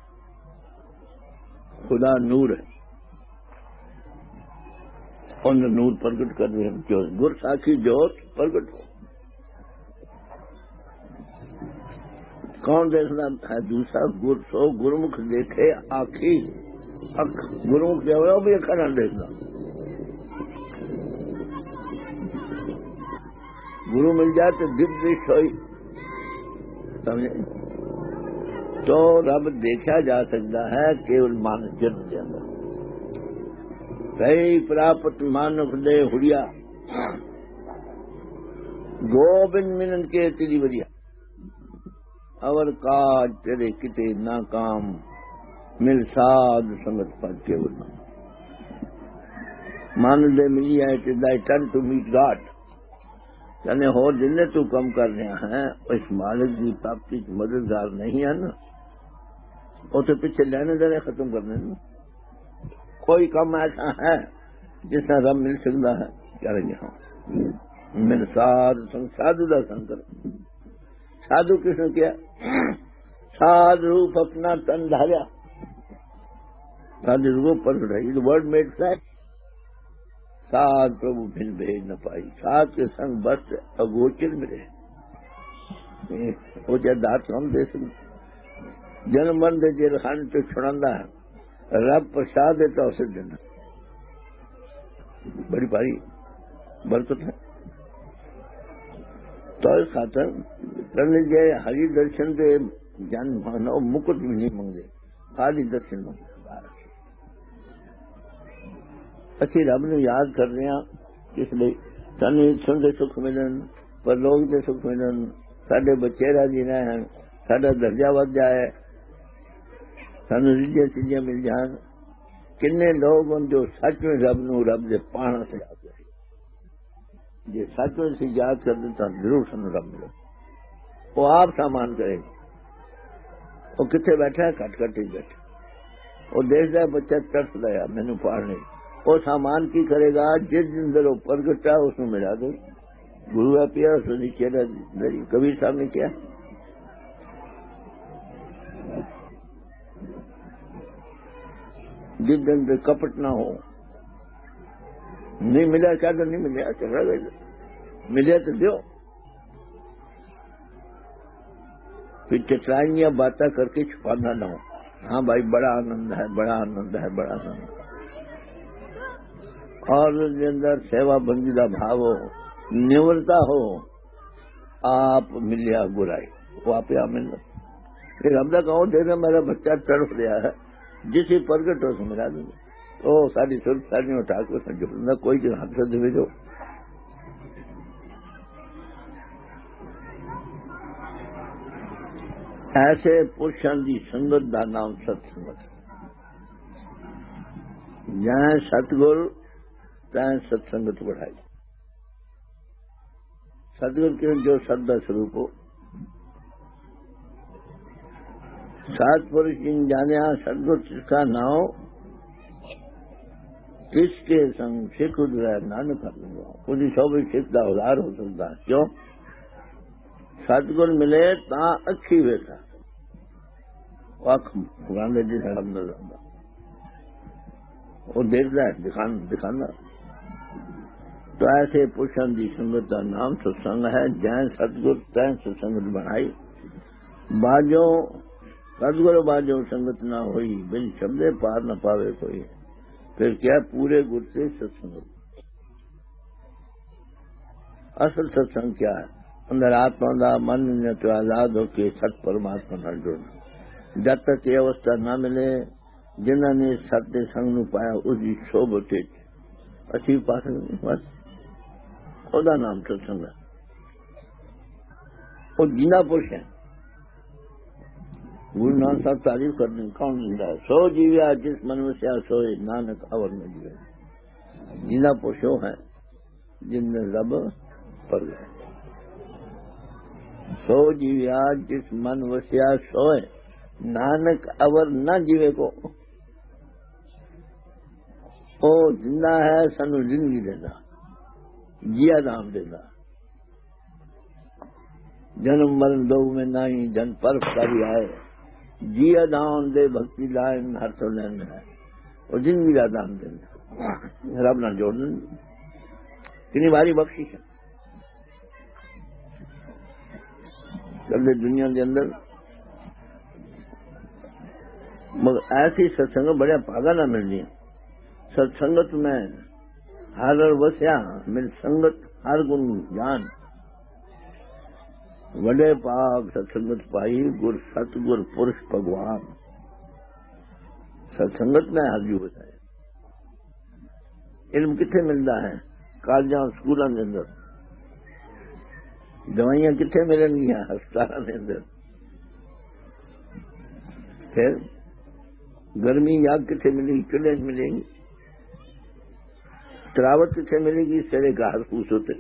خدا نور ہے ان نور پرگٹ کر رہے ہیں جو گر ساکھی جوت پرگٹ ہو. کون دیکھنا ہے دوسرا گر سو گرمکھ دیکھے آخی اک گرمکھ جو ہے وہ بھی اکھا نہ دیکھنا. گرو مل جائے تو دل دش ہوئی سمجھے تو رب دیکھا جا سکتا ہے کیول مانس جنم کے اندر. کئی پراپت مانک دے ہڑیا گوبند منن کے تیری وریا اور کاج تیرے کتے ناکام مل ساد سنگت پر کیول مان دے ملی ہے ٹو دائی ٹرن ٹو میٹ گاڈ. یعنی ہو جن تو کم کر رہے ہیں اس مالک کی پراپتی مددگار نہیں ہے نا, وہ تو پیچھے لینے دینے ختم کرنے نا. کوئی کم ایسا ہے جس طرح رب مل سکتا ہے کریں گے ہاں میرے ساتھ سادھو دا سنکر سادھو کس نے کیا سادھ روپ اپنا تن دھاریا سادھ روپ پر رہی ورڈ میڈ فلیش ساتھ پربھو پھر بھیج نہ پائی ساتھ کے سنگ بس اگوچر میں رہے وہ جب دات ہم دے سکتے جنم بند جیل خان تو چھڑا ہے رب پرساد دیتا اسے دینا بڑی بھاری برکت ہے. تو اس خاطر کر لیجیے ہری درشن دے جن مانو مکٹ بھی نہیں منگتے، خالی درشن منگتے۔ اسی رب نو یاد کر رہے ہیں اس لیے سانو اتوں کے سکھ ملن، پر لوگ کے سکھ ملن، سارے بچے راضی رہن، سارا درجہ ود جائے، سانو ریجیاں چیزیں مل جان۔ کنے لوگ ہوں جو سچ میں رب نو رب دے پانا سے یاد کرے، جی سچ میں سے یاد کر دیتا ضرور سانو رب ملے۔ وہ آپ سامان کرے گا، وہ کتنے بیٹھا ہے؟ کٹ کٹ ہی بیٹھا، وہ دیکھتا ہے بچہ ترس لیا مینو پاڑنے، وہ سامان کی کرے گا؟ جس دن در اوپر گٹا اس میں ملا دو، گرو ہے پیا اس نیچے دری، کبھی صاحب نے کیا؟ جس دن سے کپٹ نہ ہو، نہیں ملا کیا تو نہیں ملیا، چلا گیا، ملے تو دیو۔ پھر چٹرائیاں باتیں کر کے چھپانا نہ ہو، ہاں بھائی بڑا آنند ہے، بڑا آنند ہے، بڑا آنند ہے، اور اس کے اندر سیوا بندی کا بھاو ہو، نورتا ہو، آپ ملیا برائی وہ آپ ملنا۔ پھر ہم نے کہو دیکھنا میرا بچہ تڑپ رہا ہے، جسے پرگٹ ہو سے ملا دیں گے، وہ ساری سرخ ساری اٹھا کے اس میں جڑنا، کوئی جو ہاتھ سے دے دو۔ ایسے پرشاں دی سنگت دا نام ست سنگت، جہاں ستگل تین ست سنگت بڑھائی۔ ستگل کے جو سدا سروپ ہو، سات پورش جن جانیا ستگل جس کا نام، کس کے سنگ سکھ ادھر نانک لگا، پوری سو بھی سکھ دا ہزار ہو سکتا، کیوں؟ ستگل ملے تا اکھی ویکھا، اکھ گاندے جس حرم نظر وہ دیکھتا ہے، دکھانا۔ تو ایسے پوشن دی سنگت کا نام ستسنگ ہے، جین ستگل تین ستسنگت بنائی، باجو ستگل باجو سنگت نہ ہوئی، بل شبدے پار نہ پاوے کوئی، پھر کیا پورے گر سے ستسنگت۔ اصل ستسنگ کیا ہے؟ اندر آتما دا من نے تو آزاد ہو کے ست پرماتما نال جڑنا۔ جب تک یہ اوستھا نہ ملے، جنہوں نے ست دے سنگ نو پایا اس کی صحبت اچھی پاس بس خدا نام ستسنگ ہے۔ وہ جینا پوش ہے، گرو نانک صاحب تعریف کرنے کون زندہ ہے؟ سو جیویا جس من وسیا سوئے، نانک اور میں جیوے۔ جینا پوشو ہے جن نے رب پر گئے، سو جیویا جس من وسیا سوئے، نانک اور نہ جیوے کو۔ وہ زندہ ہے، سانو زندگی دینا، جیا دام دینا، جنم مرن دو میں نہیں، جن پرف کری آئے، جیا دام دے بھکتی لائن ہر تو لین ہے، وہ زندگی کا دام دینا، رب نہ جوڑ دیں، کتنی باری بخشش ہے۔ چلے دنیا کے اندر مگر ایسی ستسنگ بڑے پاگا نہ مل رہی، ستسنگت میں ہر وسیا مل سنگت ہر گن جان، وڈے پاک ستسنگت پائی، گر ست گر پرش بھگوان۔ ستسنگت میں ہر جو بتایا، علم کتنے ملتا ہے؟ کالجاں سکولوں کے اندر، دوائیاں کتنے ملن گیا؟ ہسپتالوں کے اندر، پھر گرمی یاد کتنے ملے گی؟ چولہے ملے گی، تراوت کتنے ملے گی؟ سڑے گھاس پھوس ہوتے،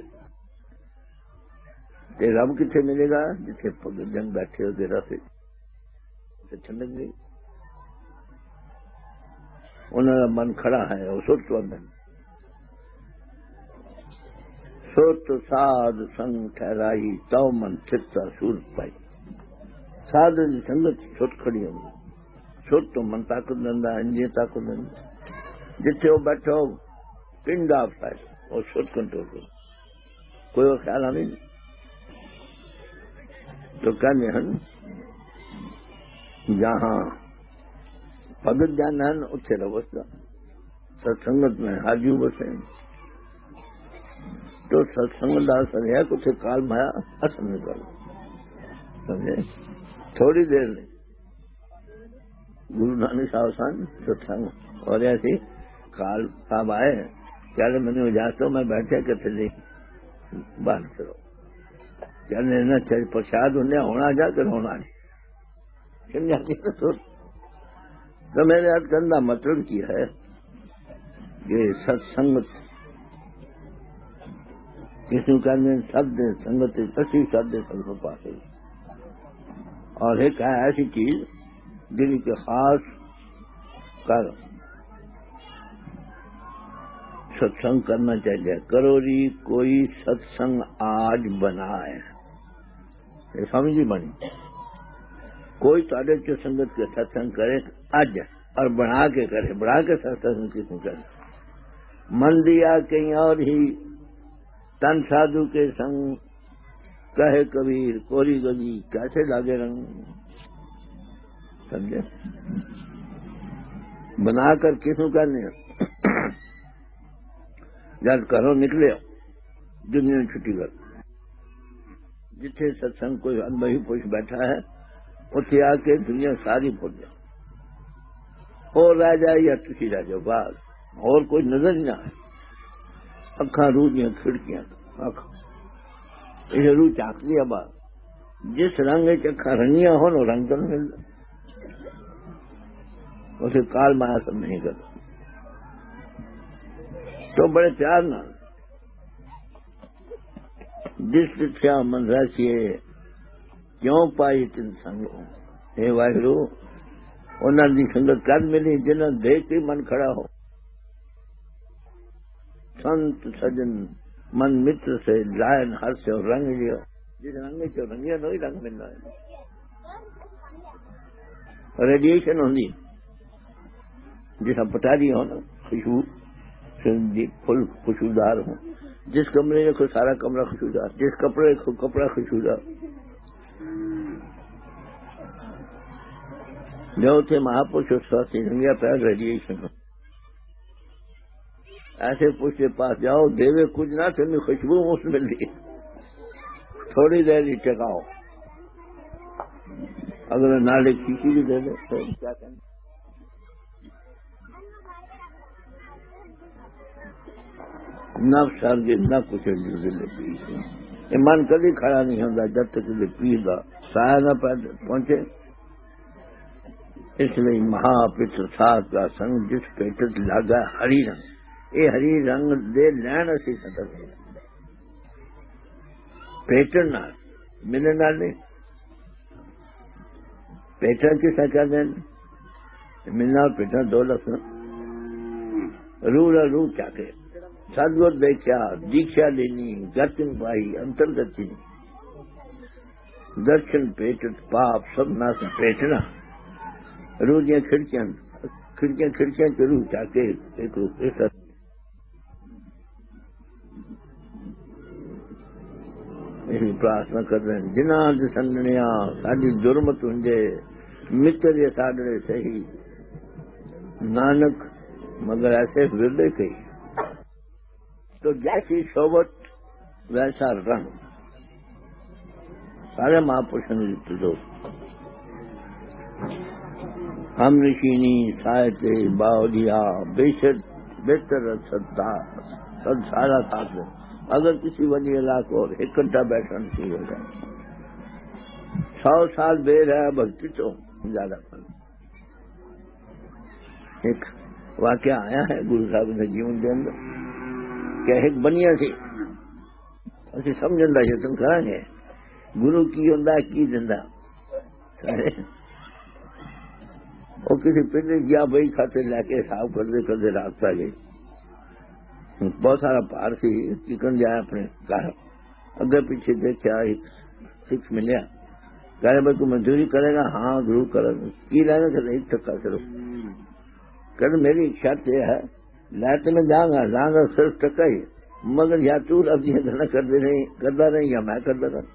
رب کتنے ملے گا؟ جتنے جنگ بیٹھے ہوتے رفے ٹھنڈک گئی، انہوں کا من کھڑا ہے، وہ سوچ وقت سوچ ساد سنگ ٹھہرائی، تو من چتا سورت پائی۔ ساد کی سنگت چھوٹ کھڑی ہوگی، چھوٹ تو من طاقت دینا، انجی طاقت دینا، جتنے وہ بیٹھو پنڈ آف ہے وہ چھوٹ کنٹرول کرو، کوئی وہ خیال آ نہیں۔ تو کہنے ہیں جہاں بھگت جانا ہے اتنے رہو، ستسنگت میں حاجو بسے، تو ستسنگ کا اثر ہے کچھ کال مایا اثر نکل سمجھے، تھوڑی دیر نہیں گرو نانک صاحب سن ستسنگ اور ایسی کال صاحب آئے چل میں نے اجازت میں بیٹھے کرتے نہیں باہر کرو چلنے نہ چل پرساد انہیں ہونا جا کر ہونا نہیں سمجھا تو میں نے ارد کرنا مطلب کیا ہے کہ ستسنگت کسی کرنے شبد سنگت کسی شبد سب پاس اور ایک ہے ایسی چیز دل کے خاص کر ستسنگ کرنا چاہیے کرو جی کوئی ستسنگ آج بنائے یہ سمجھی بنی کوئی تھوڑے جو سنگت کے ستسنگ کرے آج اور بنا کے کرے بنا کے ستسنگ کسی کرے من دیا کہیں اور ہی تن سادھو کے سنگ کہے کبیر کوری گلی کیسے لاگے رنگ سمجھے بنا کر کسوں کرنے جب کرو نکلے دنیا میں چھٹی کر جتنے ستسنگ کوئی انبہی پوش بیٹھا ہے اتنے آ کے دنیا ساری بھول جاؤ اور رہ جائے یا تھی رہ جاؤ بات اور کوئی نظر نہ آئے اکھاں روح دیا کھڑکیاں یہ روح چاکتی ہے بات جس رنگ چکھا رنگیاں ہو نا رنگ تو نہیں ملتا اسے کال مایا سب نہیں کرتا تو بڑے پیار نہ جس تھیا من رہی کیوں پائی تین سنگوں اے واحرو انہوں کی سنگت کر ملی جنہوں دیکھ کے من کھڑا ہو سنت سجن من متر سے لائن ہر سے اور رنگ لیا جس رنگ سے رنگیا نو ہی رنگ ملنا ہے ریڈیشن ہوتی جیسا پٹاری ہو نا خوشبو پھل خوشبودار ہوں جس کمرے میں کوئی سارا کمرہ خوشبودار جس کپڑے کو کپڑا خوشبودار جو تھے مہاپروش اس وقت رنگیا پیر ریڈیشن ہو ایسے پوچھ کے پاس جاؤ دیوے کچھ نہ تمہیں خوشبو اس میں لی تھوڑی دیر ہی ٹکاؤ اگر نالے کسی بھی دے دے تو کیا کریں نہ سرگے نہ کچھ دل پی یہ من کبھی کھڑا نہیں ہوتا جب تک دل پی دا سایہ نہ پہنچے اس لیے مہا پتر ساتھ کا سنگ جس پیٹر لاگا ہری رنگ یہ ہری رنگ دے لین اسی قدر پیٹر نہ ملے نہ نہیں پیٹر کس کیا دین ملنا اور پیٹر دو لفظ روح روح کیا کہ سدگت دیکھا دیکھا لینی گتن پائی انترگتی درشن پیٹت پاپ سب نہ پیٹنا روح دیا کھڑکیاں کھڑکیاں کھڑکیاں کے روح کیا کہ ایک روح ایسا پرارتھنا کر رہے ہیں جنہ سنگنیا ساری جرمت ہنجے متر یہ ساڈے صحیح نانک مگر ایسے ہردے کئی تو جیسی صحبت ویسا رنگ سارے مہاپروشوں نے دیتے دوست ہم نشینی سایتے باولیا بےشد بہتر سدا سد سارا طاقت اگر کسی ولی علاقہ اور ایک گھنٹہ بیٹھنا نہیں ہو جائے سو سال بے رہا بھکتی تو زیادہ پھل ایک واقعہ آیا ہے گرو صاحب نے جیون کے اندر کہ ایک بنیا سی اسی سمجھنا یتن کریں گے گرو کی ہوں کی زندہ وہ کسی پنڈ گیا بھائی کھاتے لے کے صاف کرتے کرتے رابطہ گئی بہت سارا پار سی چکن جایا اپنے گھر اگر پیچھے دیکھا ایک سکھ ملیا کہہ رہے بھائی تو مزدوری کرے گا ہاں ضرور کرے گا کی لینا کہ ایک ٹکا کرو کہ میری ایک شرط یہ ہے لائٹ میں جاؤں گا جاؤں گا صرف ٹکا ہی مگر یا تو اب یہ گلا کر دے نہیں کرتا نہیں یا میں کر دیتا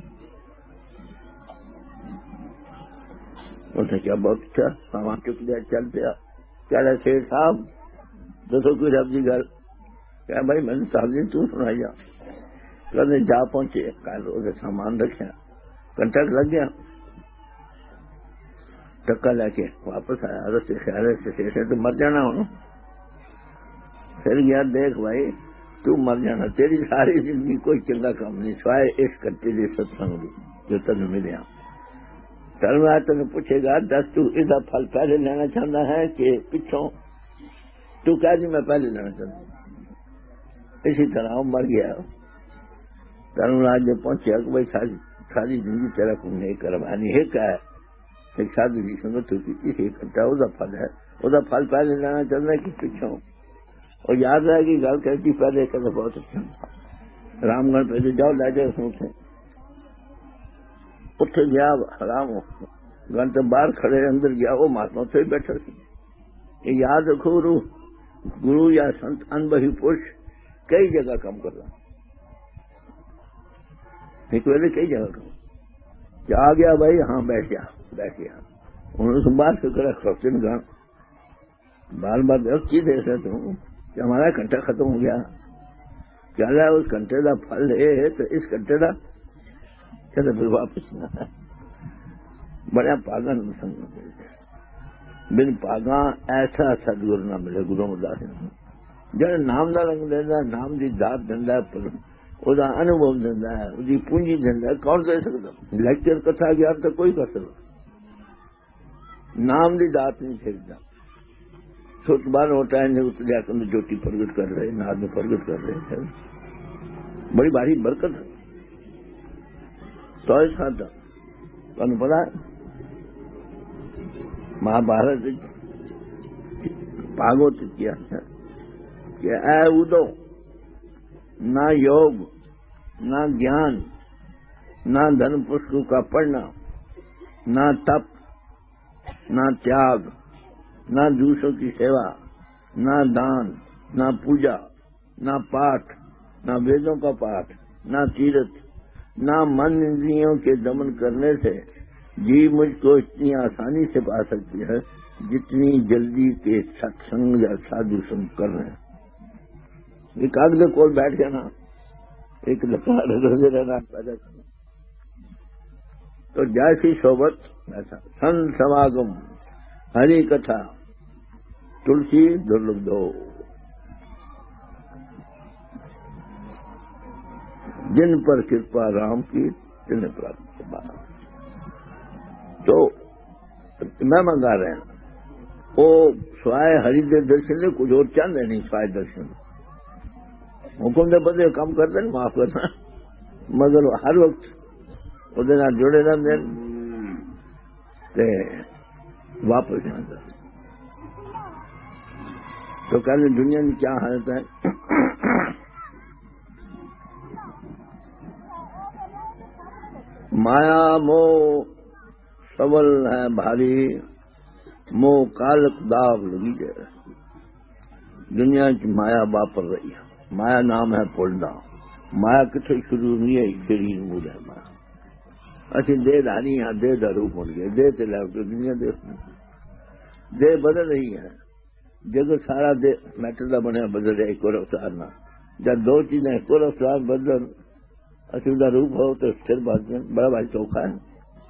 اس نے کیا بہت اچھا سامان چک لیا چل پیا کہہ رہے شیر صاحب دسو کوئی رب جی گل کہ بھائی میں نے تعلیم تو سنائی جا کل جا پہنچے کل وہ سامان رکھا کنٹک لگ گیا ٹکا لے کے واپس آیا رستے خیال سے تو مر جانا ہوں. پھر گیا دیکھ بھائی تو مر جانا، تیری ساری زندگی کوئی چنگا کام نہیں سوائے اس کرتے دے ستسنگ جو تین ملیا. چلنا تین پوچھے گا دس تو اس کا پھل پہلے لینا چاہتا ہے کہ پچھوں؟ تو کہہ دی میں پہلے لینا چاہتا ہوں. اسی طرح وہ مر گیا. تین آج جب پہنچے کہ بھائی ساری ساری زندگی تیرا کو نہیں کرواانی ہے کیا ہے ایک سادی جی سنگت ہوتی ایک گھنٹہ وہ پھل ہے، وہ پھل پہلے لینا چاہتا ہے کہ پچھوں؟ اور یاد رہے گی گل کرتی پہلے کہ بہت اچھا رام گڑھ پہلے جاؤ لے جاؤ سو سے اتنے گیا رام گھنٹے باہر کھڑے اندر گیا وہ مہاتما اتنے بیٹھا سی. یہ یاد رکھو گرو گرو یا سنت انبہی پرش کئی جگہ کام کر رہا ایک ویلے کئی جگہ کام کیا آ گیا بھائی ہاں بیٹھ گیا بیٹھ گیا انہوں نے بات فکر سوچتے نے کہا بار بار کی دے سکتے ہوں کہ ہمارا گھنٹہ ختم ہو گیا کیا ہے اس گھنٹے کا پھل ہے تو اس گھنٹے کا کہتے پھر واپس نہ بڑا پاگا سنگ بن پاگا ایسا سدگر نہ ملے گرو امرداس جڑا نام کا رنگ دینا نام کی دات دینا وہ انوبو دینا ہے وہ پونجی دینا کون دے سکتا لیکچر کتھا گیا تو کوئی کر سکتا نام کی دات نہیں پھیرتا سوچ بار ہوتا ہے اتریا کر جوٹی پرگٹ کر رہے ناد میں پرگٹ کر رہے بڑی باری برکت ہے. تو ایسا تھا تمہیں پتا مہابھارت بھاگوت کیا کہ اے ادو نہ یوگ نہ جان نہ دھن پشپ کا پڑھنا نہ تپ نہ تیاگ نہ دوسروں کی سیوا نہ دان نہ پوجا نہ پاٹ نہ ویدوں کا پاٹ نہ تیرتھ نہ من اندریوں کے دمن کرنے سے جی مجھ کو اتنی آسانی سے پا سکتی ہے جتنی جلدی کے ست سنگ یا سادھو سنگ کر رہے ہیں. ایک آگے کول بیٹھ گیا نا ایک لکڑے رہنا پیدا کرنا تو جیسی صحبت ایسا سن سماگم ہری کتھا تلسی درلبھ دو جن پر کرپا رام کی جن پراپت بات. تو میں منگا رہے ہیں وہ سوائے ہری دے درشن کچھ اور چاہتے نہیں سوائے درشن حکم دے بدلے کام کرتے ہیں معاف کرنا مگر ہر وقت وہ جڑے رہتے واپس جانا. تو کہنے دنیا میں کیا حالت ہے مایا موہ سبل ہے بھاری موہ کالک داغ لگی جائے. دنیا کی مایا باپر رہی ہے مایا نام ہے پولڈا مایا کتنے شروع نہیں ہے کھیڑی مول ہے مایا اچھی دے دانی ہاں دے دا روپ بن گئے دے تے لے کے دنیا دے دے بدل رہی ہے جگہ سارا دے میٹر کا بنیا بدل رہا ایک اور رفتار نہ جب دو چیزیں ایک اور رفتار بدل اچھی دا روپ ہو تو پھر بات بڑا بھائی چوکھا ہے.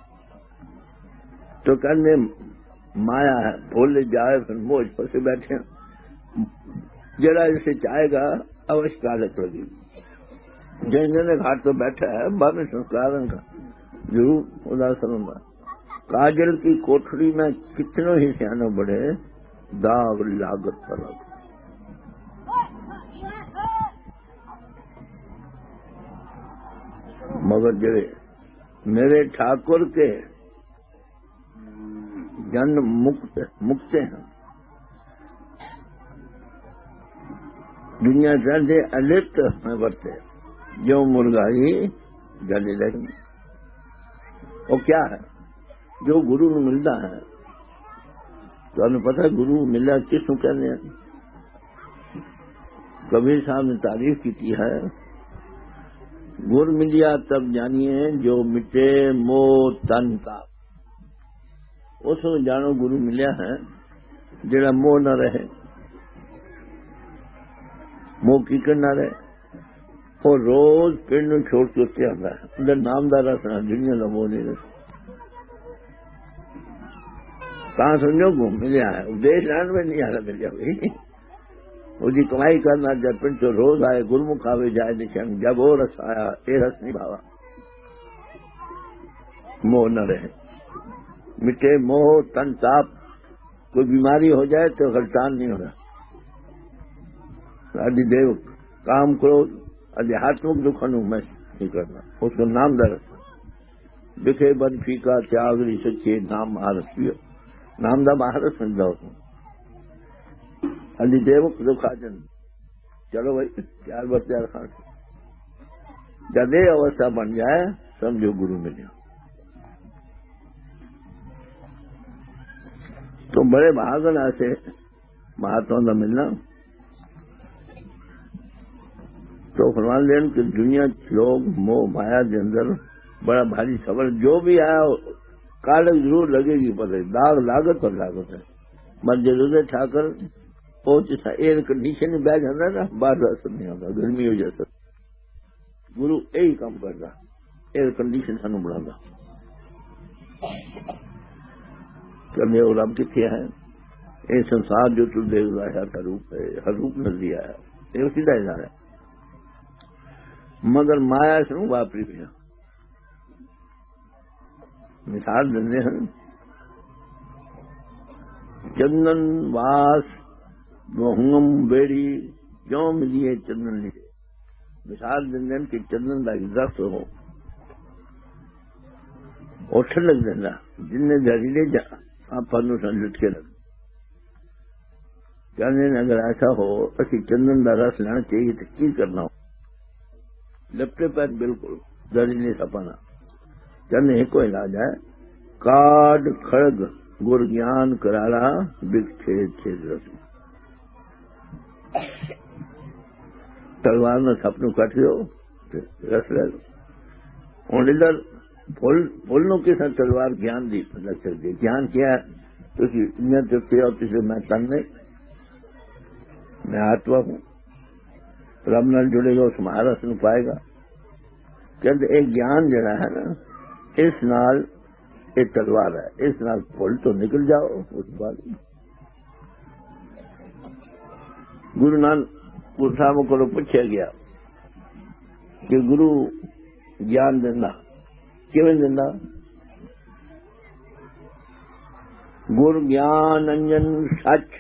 تو کہنے مایا ہے بھول جائے پھر موج پر سے بیٹھے جڑا اسے چاہے گا اوش کالک لگی جن جن گھاٹ تو بیٹھا ہے بعد میں سنسکار کا ضرور خدا سنوں کاجل کی کوٹھڑی میں کتنوں ہی سیانے بڑے داغ لاگت پر لگ مگر جڑے میرے ٹھاکر کے جن مکت مکتے ہیں دنیا چلتے الپت میں برتے جو مرغائی جلے لگیں وہ کیا ہے جو گرو نو ملتا ہے تو ہمیں پتا گرو ملا کس کو کہنے ہیں. کبیر صاحب نے تعریف کی ہے گر ملیا تب جانیے جو مٹے مو تن کا اس کو جانو گرو ملیا ہے جڑا موہ نہ رہے موہ کی کر نہ رہے وہ روز پنڈ میں چھوڑ کے اتنے آتا ہے اندر نام دار رسنا دنیا کا موہ نہیں رہتا. کہاں سمجھو گھوم ملیا ہے دیش لینڈ میں نہیں آ رہا ملیا بھائی وہ جی کمائی کرنا جب پھر تو روز آئے گرمکھ آوے جائے دشن جب وہ رس آیا اے رس نہیں بھاوا موہ نہ رہے مٹے موہ تن تاپ کوئی بیماری ہو جائے تو غلطان نہیں ہو رہا آدھی دیو کام کرو آدھیاتمک دکھن میں نہیں کرنا اس کو نام در بکھے بن فیکا تیاگری سچے نام مہارت پیو نام دا مہارت سمجھا اس میں علی دیوک دکھا جن چلو بھائی چار بختیار خان جب یہ اوستھا بن جائے سمجھو گرو ملے تو بڑے بھاگن ایسے مہاتما کا ملنا تو فرمان دین کہ دنیا لوگ موہ مایا کے اندر بڑا بھاری سفر جو بھی آیا کالک ضرور لگے گی پتہ داغ لاگت پر لاگت ہے مسجد ٹھا کر پہنچ ایئر کنڈیشن میں بیٹھ جاتا نا باہر کا اثر نہیں ہوتا گرمی ہو جاتا گرو یہی کام کرتا ایئر کنڈیشن سانو بنا کرنے اور رب کتنے ہے یہ سنسار جو تو دیکھ رہا ہے ہر روپ ہے ہر روپ نظری آیا یہ سیدھا ہی جا رہا ہے مگر مایا سے واپری پہ مثال دیں ہیں چندن واس گہم بیڑی کیوں ملی ہے چندن لیے مثال دیں کہ چندن کا درخت ہو اٹھ لگ دینا جن نے زہریلے جا آپ پھلوں سے لٹکے لگ کہنے اگر ایسا ہو اسی چندن کا رس لینا چاہیے تو کی کرنا ہو لپٹے پیر بالکل زہریلے سپانا کہنے ایک کو علاج ہے کاڈ کھڑگ گر گیان کرالا بک چھید چھید رس تلوار میں سپنوں کٹ گئے رس لے لو ہوں ادھر بولنوں کے ساتھ تلوار گیان دی لگ سکتی گیان کیا ہے تو کیا کسی میں تن نہیں میں آتما ہوں رب نال جڑے گا اس مہارت نو پائے گا کہ ایک گیان جڑا ہے نا اس نال ایک تلوار ہے اس نال پھول تو نکل جاؤ اس بات گرو نانک گرو صاحب کو پوچھا گیا کہ گرو گیان دینا کیوں دینا گر گیان انجن سچ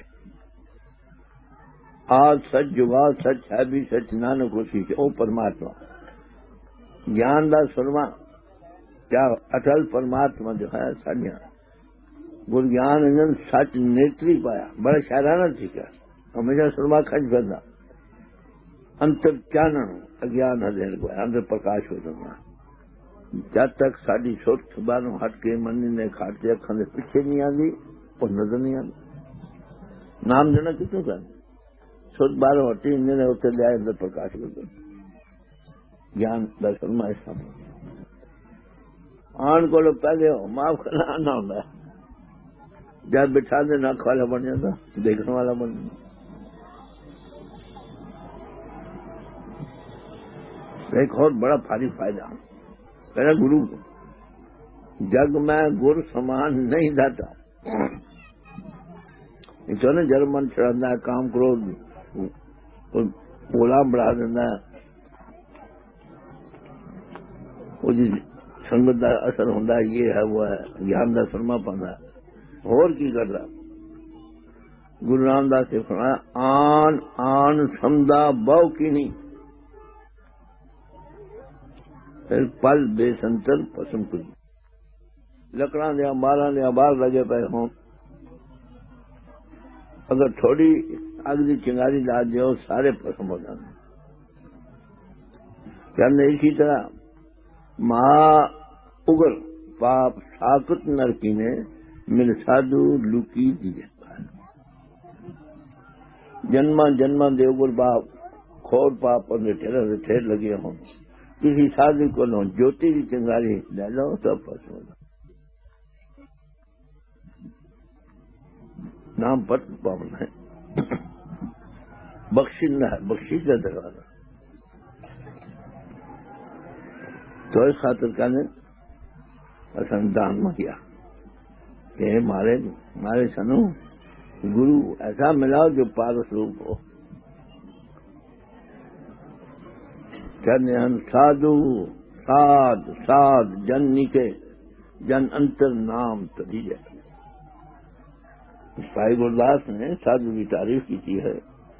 آج سچ جگا سچ ہے بھی سچ نانک اسی سے او پرماتما گیان دا سرما کیا اٹل پرماتما جو ہے سڑیا گر گیان انجن سچ نیتری پایا بڑا شاعرانہ تھی کیا ہمیشہ سرما کھنچ کرنا انتر چانن اگیان ہدین کو اندر پرکاش ہو جانا جب تک ساری سوچ باہروں ہٹ کے منی نے کھاٹ کے اکھان کے پیچھے نہیں آتی اور نظر نہیں آتی نام دینا کتنے کا سوچ باہروں ہٹی انجن نے اتنے لیا اندر پرکاش کر دیا گیان درشن ایسا آن کو لوگ پہلے ہو معاف کرنا آنا ہوتا ہے جب بٹھا دے ناک والا بن جاتا دیکھنے والا بن جاتا ایک اور بڑا بھاری فائدہ میرا گرو جگ میں گر سمان نہیں جاتا تو نا جرمن چڑھا ہے کام کرو غلام بڑھا دینا وہ جی سنگت کا اثر ہوتا ہے یہ ہے وہ ہے گیان کا سرما پانا ہے اور کی کر رہا گرو رام داس سے فرمایا آن آن سمدا بو کی نہیں پل بے سنتر پسم کری لکڑا دیا بارہ دیا بار لگے پے ہوں اگر تھوڑی اگ کی چنگاری لا دیو سارے پسم ہو جاتے کہنے اسی طرح مہا اگر پاپ ساکت نرکی نے مل سادھو لکی دیے جنما جنما دے اگر باپ کھور پاپ اور ٹھہر ٹھہر لگے ہوں کسی سادھو کو لو جوتی کی چنگاری لے لو سب پسند ہوگا نام پت پاؤن ہے بخشندہ ہے بخشش کا دروازہ تو اس خاطر کا نے اصل دان میں کیا کہ مارے مارے سنو گرو ایسا ملاؤ جو پارس روپ ہو. چن سادھو ساد ساد جن نکے جن انتر نام تری ہے. بھائی گرداس نے سادھو کی تعریف کی ہے.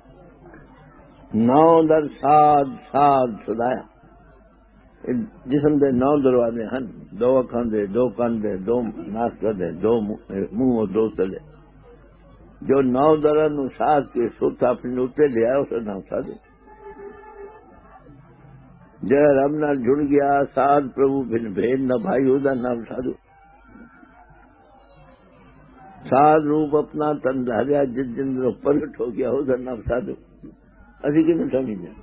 نو در ساد ساد سدایا. جسم دے نو دروازے ہیں، دو اکھاں دے، دو کن دے، دو ناسک دے، دو منہ اور دو تلے. جو نو درا نو ساتھ کے سوتا اپنے اتنے لیا اسے نام سادھو. جے رب نال جڑ گیا ساد پربھو بن بھید نہ بھائی ہوتا نام سادھو. ساد روپ اپنا تن رہ گیا جس دن پلٹ ہو گیا ہوتا نام سادھو. اسی کی نہیں سمجھا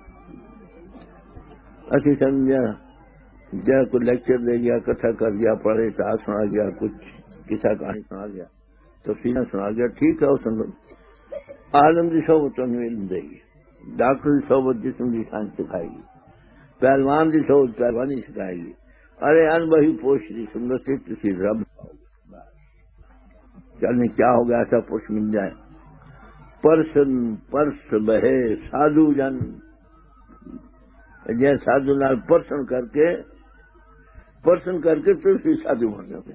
اسی سمجھا جا کوئی لیکچر دے گیا کتھا کر گیا پڑھے تا سنا گیا کچھ قصہ کہانی سنا گیا تفصیلیں سنا گیا ٹھیک ہے وہ سن. عالم کی صحبت انہیں علم دے گی. ڈاکٹر کی صحبت جسم کی سائنس سکھائے گی. پہلوان کی صحبت پہلوانی سکھائے گی. ارے ان وہی پوچھ دی سندر کسی رب چلنے کیا ہو گیا ایسا پوچھ مل جائے. پرسن پرس بہے سادھو جن جی سادھو نال پرسن کر کے پرسن کر کے تو پھر سادھو بن جاتے.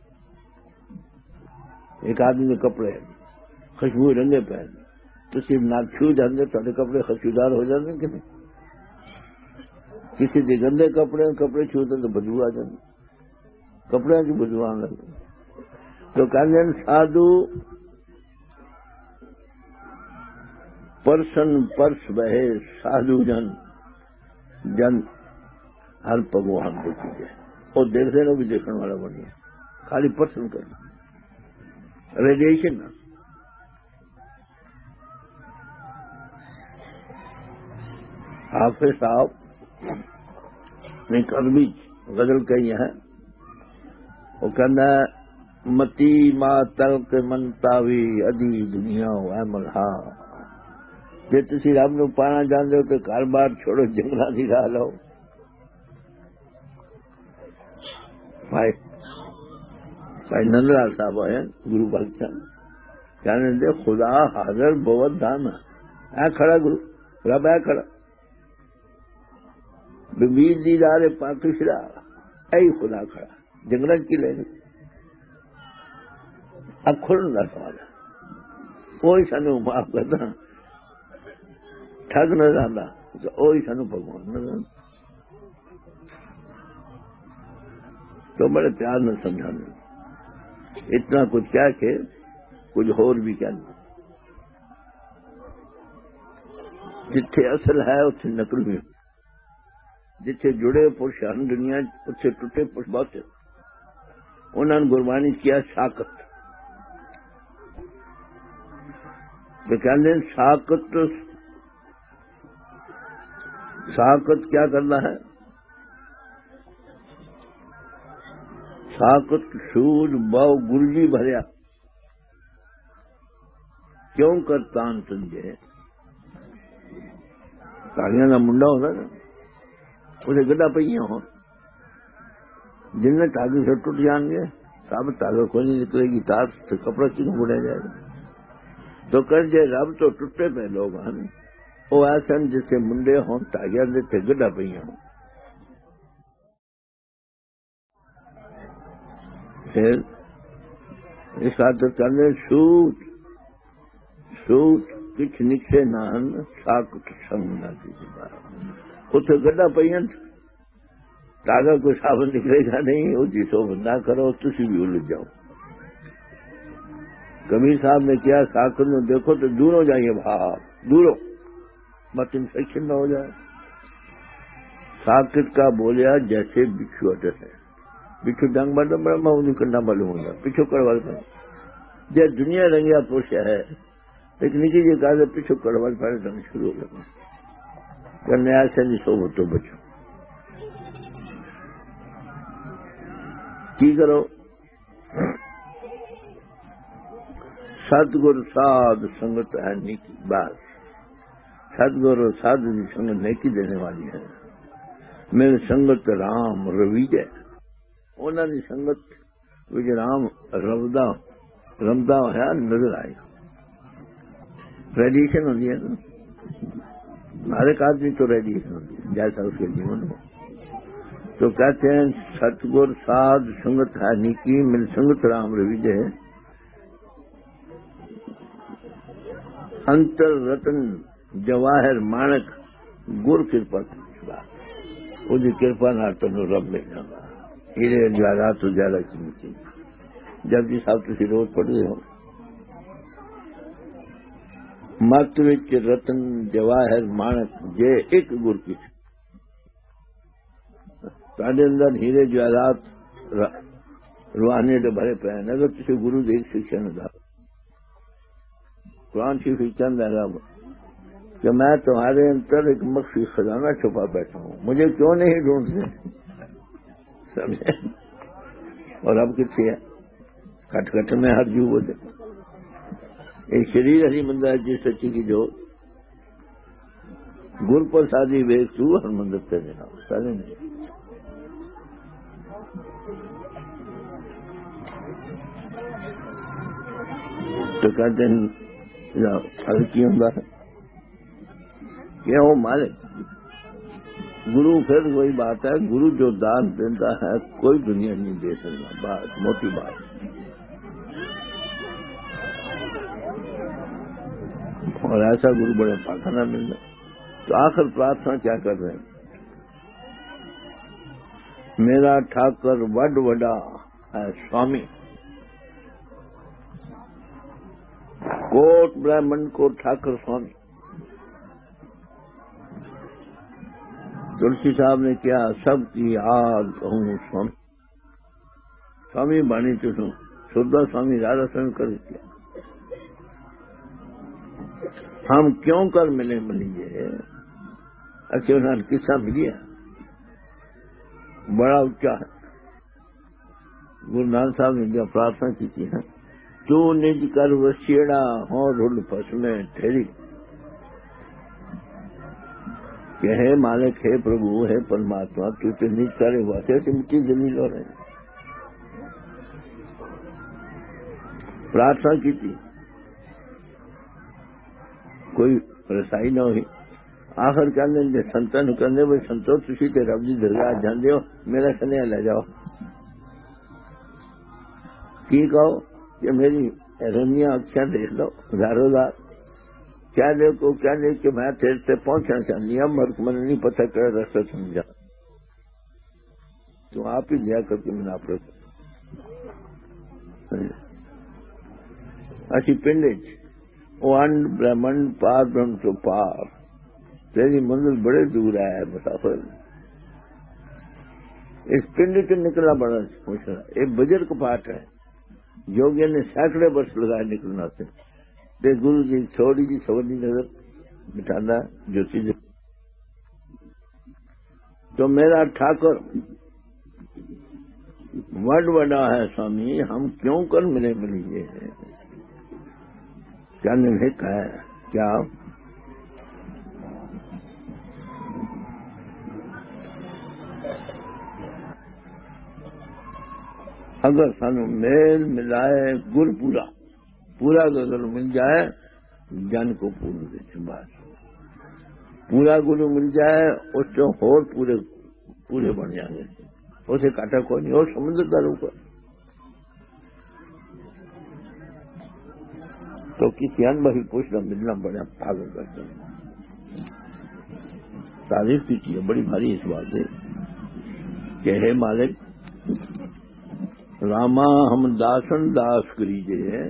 ایک آدمی کے کپڑے خوشبو رنگے پہن تو صرف نال چھو جاتے تو کپڑے خوشبودار ہو جاتے کہ نہیں. کسی کے گندے کپڑے کپڑے چھوتے تو بدبو آ جاتی. کپڑے کی بدبو آنے لگتی. تو کہتے ہیں سادھو پرسن پرس بہے سادھو جن جن ہر پگو ہم کو چیزیں اور دیکھتے رہو بھی دیکھنے والا بنیا خالی پرسن کرنا ریڈیشن. حافظ صاحب نے کربی غزل کہی ہے وہ کہنا متی ما تلک منتاوی ادی دنیا ہے ملہا. جی تھی رب نو پانا چاہتے ہو تو گھر بار چھوڑو جنگل کی راہ لو. بھائی بھائی نند لال صاحب آئے گرو بخش کہنے دے خدا حاضر بہت دان ہے کھڑا گرو رب ہے کھڑا بیر دیدار پاک شرا اے خدا کھڑا جنگل کی لے اب کھلن کا سوال ہے. وہی سانو معاف کرنا ٹھگ نظر آتا وہی سانو بھگوان نظر تو بڑے پیار نہ سمجھانا. اتنا کچھ کیا کہ کچھ اور بھی کیا نہیں. جتھے اصل ہے اتنے نقل بھی جتھے جڑے پرش ہن دنیا اتنے ٹوٹے پرش بہت. انہوں نے قربانی کیا ساکت. تو کہتے ہیں ساکت ساکت کیا کرنا ہے. ساکت سود باؤ گرجی بھریا کیوں کر تان سمجھے. تالیاں کا منڈا ہوتا نا اسے گڈا پہ ہو جن میں تاغی سے ٹوٹ جان گے سب تاغا کوئی نہیں نکلے گی تار سے کپڑا کیوں بڑھا جائے گا. تو کر جائے رب تو ٹوٹے پہ لوگ ہیں وہ ایسے جس کے منڈے ہوں تاغیاں دیتے گڈا پہ ہوں. پھر اس خاطر کرنے سوٹ سوٹ کچھ نکسے نہ ساکت سنگ نہ اتنے گڈا پہ تاغا کوئی صابن نکلے گا نہیں. وہ جی سو نہ کرو تھی بھی الجھ جاؤ. کبیر صاحب نے کیا ساکت میں دیکھو تو دور ہو جائیے باہر دورو مت انفیکشن نہ ہو جائے. ساکت کا بولیا جیسے بچھو اٹس ہے بچھو ڈنگ بڑا بڑا میں کرنا معلوم ہوگا پیچھو کڑوال کا جی دنیا رنگیا پوش ہے لیکن نیچے جی کہا پیچھو کڑوال پہلے ڈنگ شروع ہو گیا کرنے ایسے نہیں سو تو بچو کی کرو. ستگر ساد سنگت ہے نیکی بات. ستگر ساد کی سنگت نیکی دینے والی ہے. میرے سنگت رام روی ہے انہوں نے سنگت وچ رام رمدا رمدا ہوا نظر آئے گا. ریڈیشن ہوتی ہے نا، ہر ایک آدمی تو ریڈیشن ہوتی ہے جیسا اس کے جیون ہو. تو کہتے ہیں ستگر سادھ سنگت ہے نیکی مل سنگت رام روی جے انتر رتن جواہر مانک گر کرپا وہ کرپا نہ تینوں رب مل جانا. ہیرے جواہرات تو زیادہ قیمتی. جب جی صاحب تھی روز پڑھتے ہو مت وچ رتن جواہر مانک جے ایک گر کی تھوڑے اندر ہیرے جواہرات روحانی دے بھرے پے ہیں. اگر کسی گرو دی ایک شکشا نہ دا قرآن شریف چند ہے کہ میں تمہارے اندر ایک مخفی خزانہ چھپا بیٹھا ہوں، مجھے کیوں نہیں ڈھونڈتے؟ سمجھے؟ اور اب کتنے ہے کٹ کٹ میں ہر جو بولے ایک شریر ہری مندر جی سچی کی جو گر پر شادی ویک تو ہر مندر پہ دینا سارے نہیں. تو کہتے ہیں کی ہوں کیا وہ مالک گرو. پھر وہی بات ہے گرو جو دان دیتا ہے کوئی دنیا نہیں دے سکتا. بات موٹی بات. اور ایسا گرو بڑے پاخانہ مل رہا. تو آخر پرارتھنا کیا کر رہے ہیں؟ میرا ٹھاکر وڈ وڈا ہے سوامی کوٹ برہمن کو ٹھاکر سوامی. تلسی صاحب نے کیا سب کی آگ ہوں سوامی. سوامی بانی تو شردھا سوامی راجا سوامی کر کیا. ہم کیوں کر ملے ملیے اچھے انہوں نے قصہ ملی ہے بڑا اچا ہے. گرو نانک صاحب نے جو پرارتھنا کی تھی نا تو نج کر وسیڑا ہو رل پس میں ٹھہری کہ ہے مالک ہے پربھو ہے پرماتما تو تے نج کرے واسے سے مٹی دلیل ہو رہے. پرارتھنا کی تھی کوئی رسائی نہ ہوئی. آخر کرنے سنتن کرنے وہ سنتو تھی تے رب دی درگاہ جان دیو میرا سنیا لے جاؤ. کی کہو کہ میری رنیاں اکھیاں دیکھ لو ہزاروں ہزار کیا دیکھو کیا دیکھ کہ میں تیرے سے پہنچنا چاہنی ہوں مرک من نہیں پتہ کرے رستہ سمجھا تو آپ ہی لیا کر کے میں آپ رکھ اسی پنڈ وہ انڈ برہمن پار برہم تو پار تیری منزل بڑے دور ہے مسافر. اس پنڈ سے نکلنا بڑا مشکل ہے. ایک بزرگ پاٹ ہے یوگی نے سینکڑے برس لگائے نکلنا سے. دیکھ گرو جی چھوڑی جی سوڑی نظر بٹھانا جو چیز تو میرا ٹھاکر وڈ وڈا ہے سوامی ہم کیوں کر ملے ملیے. کیا نمک ہے کیا اگر سانو میل ملائے گر پورا پورا اگر مل جائے جن کو پورا دے بات پورا گرو مل جائے اس سے اور پورے پورے بن جائیں گے. اسے کاٹا کوئی نہیں اور سمندر کا روپ ہے. تو کسی ان بھائی پوچھنا ملنا بڑا پاگل کرتے ہیں. تعریف کی چیز بڑی بھاری اس بات ہے کہ ہے مالک راما ہم داسن داس کریجے.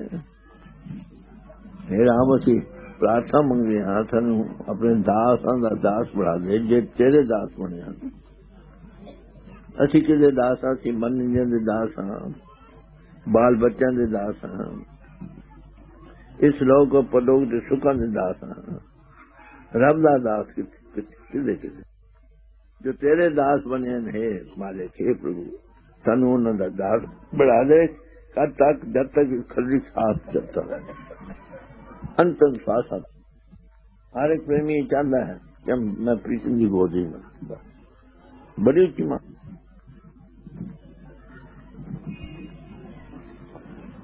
ہے رام اسی پرارتھنا منگے ہاں سن اپنے داساں دا داس بڑھا دے جے تیرے داس بنے ہیں. اسی کدے داس ہاں سی من دے داس ہاں بال بچوں دے داس ہاں اس لوگ پلوگ دے سکھاں دے داس ہاں. رب دا داس کدے کدے جو تیرے داس بنے ہیں مالک ہے پربھو سنو انہوں نے داس بڑھا دے کب تک جب تک کھلی ساتھ چلتا رہے انتن سواس آتا. ہر ایک پریمی چاہتا ہے کہ میں پریتم کی گودی میں بڑی اچھی ماں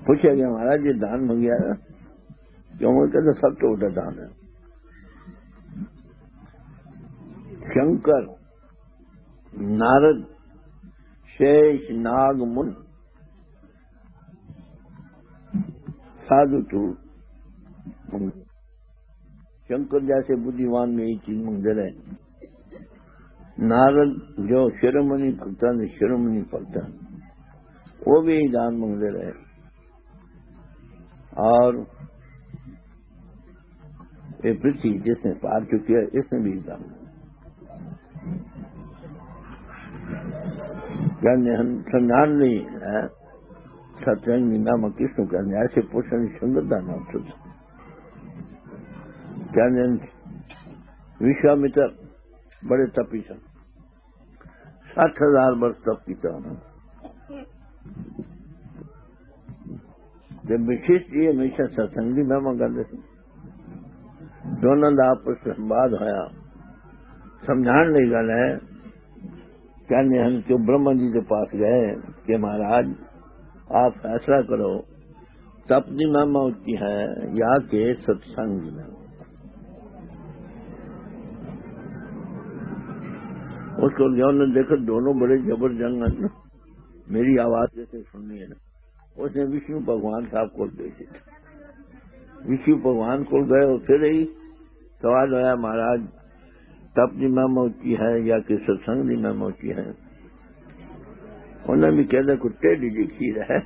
پوچھا گیا مہاراج یہ دان منگیا نا کیوں؟ وہ کہتے سب تو اٹھا دان ہے. شنکر، نارد، شیش، ناگ، من، سادھو تو شنکر جیسے بدھیوان میں یہ چیز منگتے رہے. نارد جو شرمنی پھلتا نہیں شرمنی پھلتا وہ بھی دان منگتے رہے. اور یہ پرتھی جس نے پار چکی ہے اس نے بھی دان کہنے ہم سمجھان نہیں ہے ستسنگ نام کس نو کہنے ایسے پوچھنے سنگت دا نام ستسنگ کہنے وشوامتر بڑے تپی سن ساٹھ ہزار برس تپ کیتا انہوں جب وشیش جی ہمیشہ ستسنگی مہما کرتے تھے. دونوں کا آپس میں سمواد ہوا سمجھان نہیں گل ہے. کہنے ہم جو برہما جی کے پاس گئے کہ مہاراج آپ فیصلہ کرو تپ کی مہما ہوتی ہے یا کہ ستسنگ کی مہما. اس کو نے دیکھا دونوں بڑے جبر جنگ ہیں. میری آواز جیسے سننی ہے نا اس نے وشنو بھگوان صاحب کو بھیجے تھے. وشنو بھگوان کو گئے اور پھر ہی سوال ہوا مہاراج تپ کی مہما ہوتی ہے یا کہ ستسنگ کی مہما ہوتی ہے. انہوں نے بھی کہہ دیا کہ ٹیڈی جی کھیر ہے.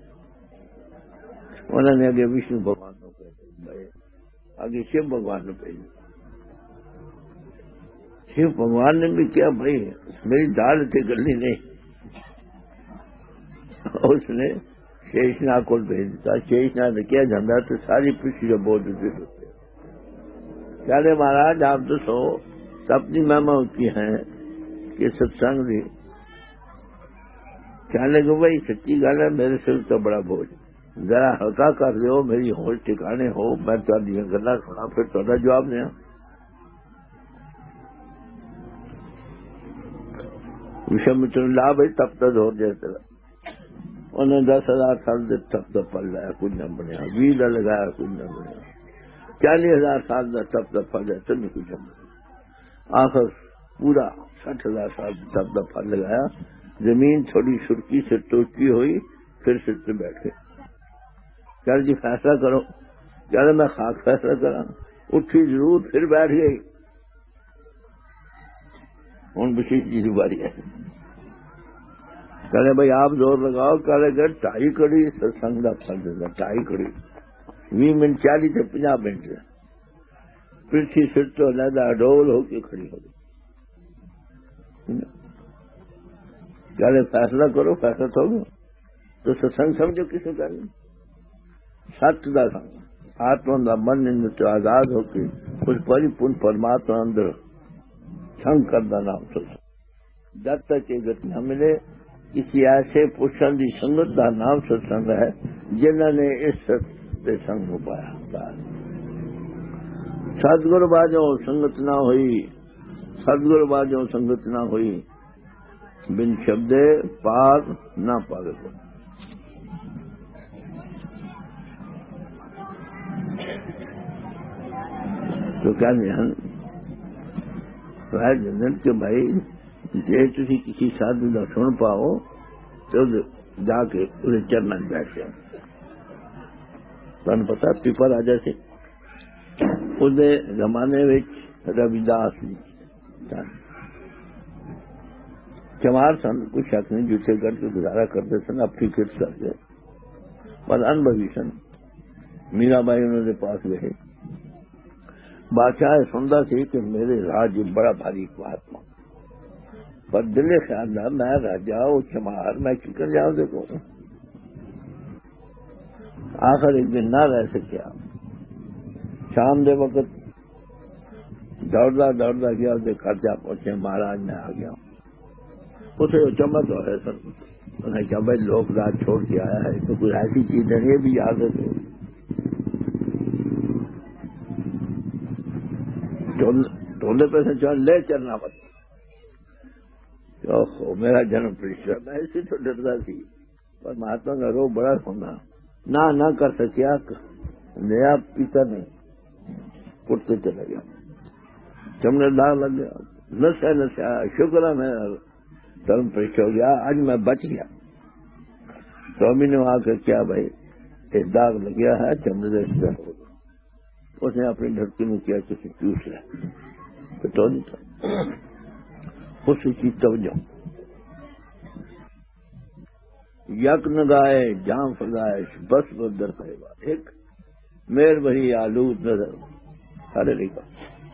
انہوں نے آگے وشنو بھگوان کو کہتے آگے شیو بھگوان نے بھیجا. شیو بھگوان نے بھی کیا بھائی میری دال اتنے گلنی نہیں. اس نے شیشناگ کو بھیج دیتا. شیشناگ نے کیا جھنڈا تو ساری پشی جو بہت ادھر ہوتے کہتے مہاراج آپ تو سو اپنی مہما ہوتی ہیں کہ ستسنگ دی. کہنے کہ بھائی سچی گل ہے میرے سر تو بڑا بوجھ ذرا ہلکا کر دو میری ہوش ٹھکانے ہو میں تھوڑی گلا سنا پھر تھوڑا جواب دیا. وشوامتر لا بھائی تب تک ہو جائے تیرا. انہیں دس ہزار سال سے تب تک پل لایا کچھ نہ بنیا. ویلا لگایا کچھ نہ بنیا. چالیس ہزار سال کا تب تک پل جائے تو نہیں کچھ نہ بنیا. آخر پورا سٹھ ہزار سال تب تک پل لگایا. زمین تھوڑی سرکی سے ٹوٹی ہوئی پھر سر سے بیٹھے. چل جی فیصلہ کرو. چل میں خاک فیصلہ کرا. اٹھی ضرور پھر بیٹھ گئی. ہوں وشیش جی کی باری ہے. کہے بھائی آپ زور لگاؤ. کہے گا ٹائی کڑی ستسنگ کا پھل دیتا. ٹائی کڑی بھی منٹ چالیس سے پناہ منٹ پرتھی سر تو علیحدہ ڈول ہو کے کھڑی ہو گئی. کہے فیصلہ کرو. فیصلہ تو ہوگا تو ستسنگ سمجھو کسی کا نہیں. سچ کا سنگ آتما کا من ان سے آزاد ہو کے اس پری پورن پرماتما اندر سنگ کرنا نام ستسنگ. جب تک یہ گت نہ ملے کسی ایسے پوشن کی سنگت کا نام ستسنگ ہے جنہوں نے اس سے سنگ ہو پایا. سدگرو باجو سنگت نہ ہوئی. سدگرو باجو سنگت نہ ہوئی بن شبدے پاک نہ پاگے کو. تو کیا نہیں جنت کے بھائی جی تھی کسی سادھو کا سن پاؤ تو جا کے انہیں چرنا بیٹھ جاؤ. تمہیں پتا پیپر آ جیسے اس زمانے میں رویداس چمار سن کچھ شک نہیں جوتے کر کے گزارا کرتے سن اپنی کٹ کر کے پر انبھوی سن. میرا بائی انہوں نے پاس گئے. بادشاہ سنتا سی کہ میرے راج بڑا بھاری مہاتما پر دل خیال نہ میں راجا وہ چمار میں کی کر جاؤں. دیکھو آخر ایک دن نہ رہ سکیا. شام دے وقت دوڑتا دوڑتا گیا اسے خرچہ پہنچے. مہاراج میں آ گیا. اسے چمک ہے سر. انہیں کہا بھائی لوک راج چھوڑ کے آیا ہے تو کوئی ایسی چیز نہیں بھی یاد ہے تو ٹولے پہ سے چل لے چلنا مت. میرا جنم پرشر میں اسی تو ڈرتا سی پر مہاتما کا روح بڑا ہونا نہ نہ کر سکیا نیا پیتا نہیں اٹھتے چلا گیا چمڑے داغ لگ گیا نشا نشا شکر ہے میں دم پیش ہو گیا آج میں بچ گیا تو امی نے وہاں کر کیا بھائی ایک داغ لگ گیا ہے چمڑے سے ہو گیا اس نے اپنی دھرتی میں کیا کسی چوس ہے تو نہیں تھا اسی چیز توجہ یک نگائے جام فضائے بس بدر کرے گا ایک میر وہی آلود نظر سارے لے گا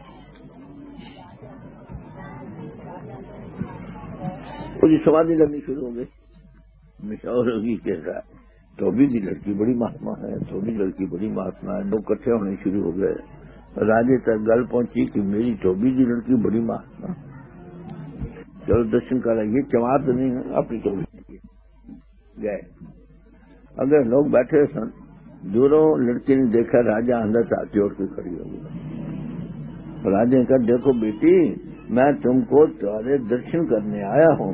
مجھے سوادی لگنی شروع ہو گئی مشاور ہوگی کہہ تو بھی دی لڑکی بڑی مہاتما ہے تو بھی لڑکی بڑی مہاتما ہے لوگ کٹھے ہونے شروع ہو گئے راجے تک گل پہنچی کہ میری ٹوبی دی لڑکی بڑی مہاتما چلو درشن کر یہ چمار تو نہیں ہے اپنی ٹوبی گئے اگر لوگ بیٹھے سن دوروں لڑکی نے دیکھا راجا اندر ہاتھ جوڑ کے کھڑی ہو گئی راجا نے کہا دیکھو بیٹی میں تم کو تمہارے درشن کرنے آیا ہوں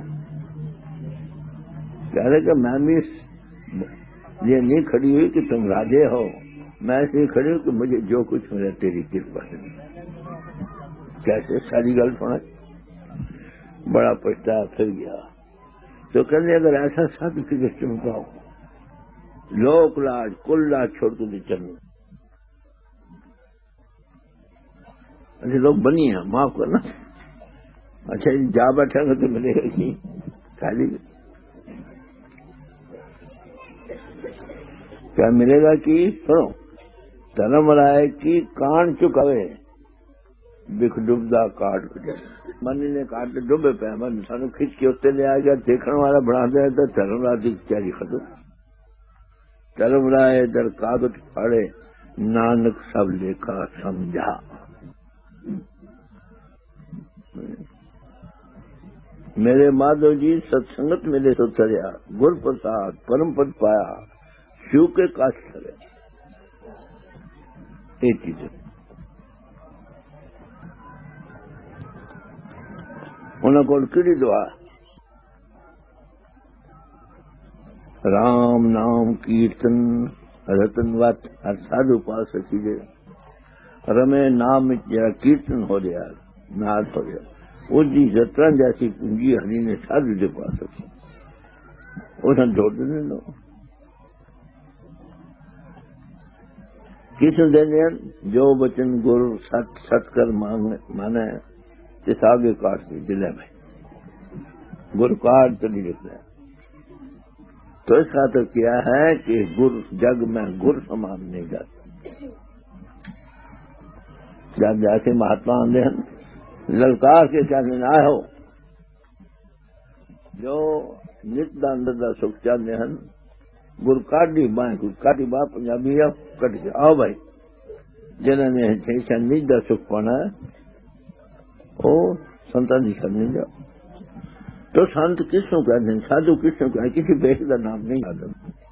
کہہ رہے کہ میں بھی یہ نہیں کھڑی ہوئی کہ تم راجے ہو میں اس لیے کھڑی ہوں کہ مجھے جو کچھ ملے تیری کرپا سے کیسے ساری گل سنا بڑا پچھتایا پھر گیا تو کہنے اگر ایسا سب فکر چمکاؤ لوک لاج کل لاج چھوڑ کے بھی چلو ایسے لوگ بنی ہیں معاف کرنا اچھا جا بیٹھے گا تو ملے گا کہ خالی کیا ملے گا کہ سنو دھرم رائے کی کان چکاوے بکھ ڈبدا کاٹ منی نے کاٹ ڈبے پہ من سانو کھچ کے اتنے لے آ گیا دیکھنے والا بنا دیا تو دھرم رائے کی تیاری ختم دھرم رائے در کاغذ پڑے نانک سب لکھا سمجھا میرے مادھو جی ستسنگت ملے تو تریا گر پرساد پرم پد پایا شیو کے کاش کرے ایک چیز انہوں کو کیڑی دعا رام نام کیرتن رتن وت ہر سادھو پاس سکیجے رمے نام جرا کیرتن ہو گیا ناد ہو گیا وہ جی جترا جیسی پونجی ہری نے سادھو دے پا سکی انہیں جوڑ دینے لو کسن دینے جو بچن گر ست ست کر مانے اس آگے کاٹ کے دلے میں گر کاٹ تو نہیں لکھ رہے تو اس خاطر کیا ہے کہ گر جگ میں گر سمان نہیں جاتا جب جیسے مہاتما آندے ہیں للکار کے کہنے نہ ہو جو نت دا اندر دا سکھ چاہتے ہیں گر کاٹی بائیں گر کاٹی با پنجابی کٹ کے آؤ بھائی جنہوں نے نت دا سکھ پانا ہے وہ سنتان جی کرنے جاؤ تو سنت کس کو کہتے ہیں سادھو کس کو کہتے ہیں کسی بیش کا نام نہیں آتا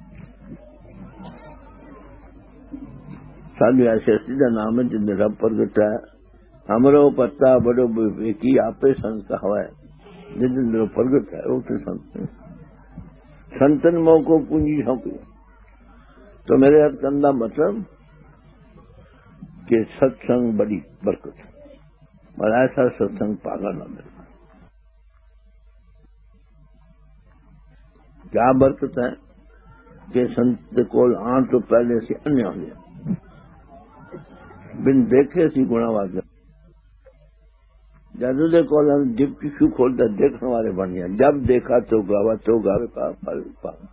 سادھو ایسے سیدھا نام ہے جن رب پرگٹا ہے ہمرو پتا بڑو کی آپ سنت کا ہوا ہے جن پرگٹ ہے وہ تو سنت سنتن مو کو پونجی سونپی تو میرے ہاتھ کندھا مطلب کہ ستسنگ بڑی برکت اور ایسا ستسنگ پاگا نہ ملتا کیا برکت ہے کہ سنت کول آن تو پہلے سے انیا ہو گیا بن دیکھے سی گنا واقع جادو دے کول جب کسی کھولتا دیکھنے والے بن گیا جب دیکھا تو گاوا تو گاوے کا پھل پاگا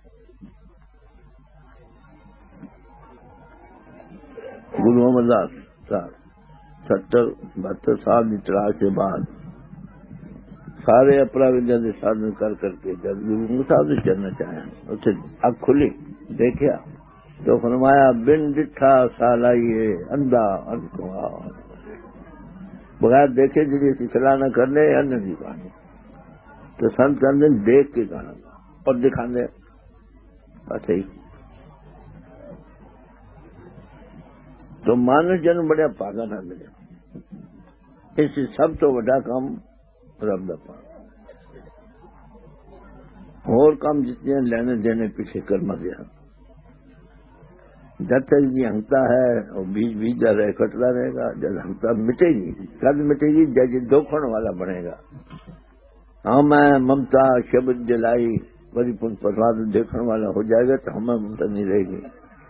گرو امر داس صاحب ستر بہتر سال اطلاع کے بعد سارے اپرا ودیا کے سادھن کر کر کے جب گرو صاحب سے چلنا چاہیں اسے آنکھ کھلی دیکھا تو فرمایا بن ڈٹھا سالائیے اندا انکوا بغیر دیکھے جی سلا نہ کرنے ان نہیں پانے تو سنت کر دیں دیکھ کے گانا اور دکھانے بس یہی تو مانس جن بڑا پاگا نہ ملے اس سب تو بڑا کام رب دا پا اور کام جتنے لینے دینے پیچھے کرنا گیا جب تک جی ہنکتا ہے اور بیج بیج رہے کٹتا رہے گا، جب ہنکتا مٹے گی، کد مٹے گی جب یہ دوکھن والا بنے گا۔ ہاں میں ممتا شبد جلائی بڑی پن پرواد دیکھنے والا ہو جائے گا تو ہمیں ممتا نہیں رہے گی۔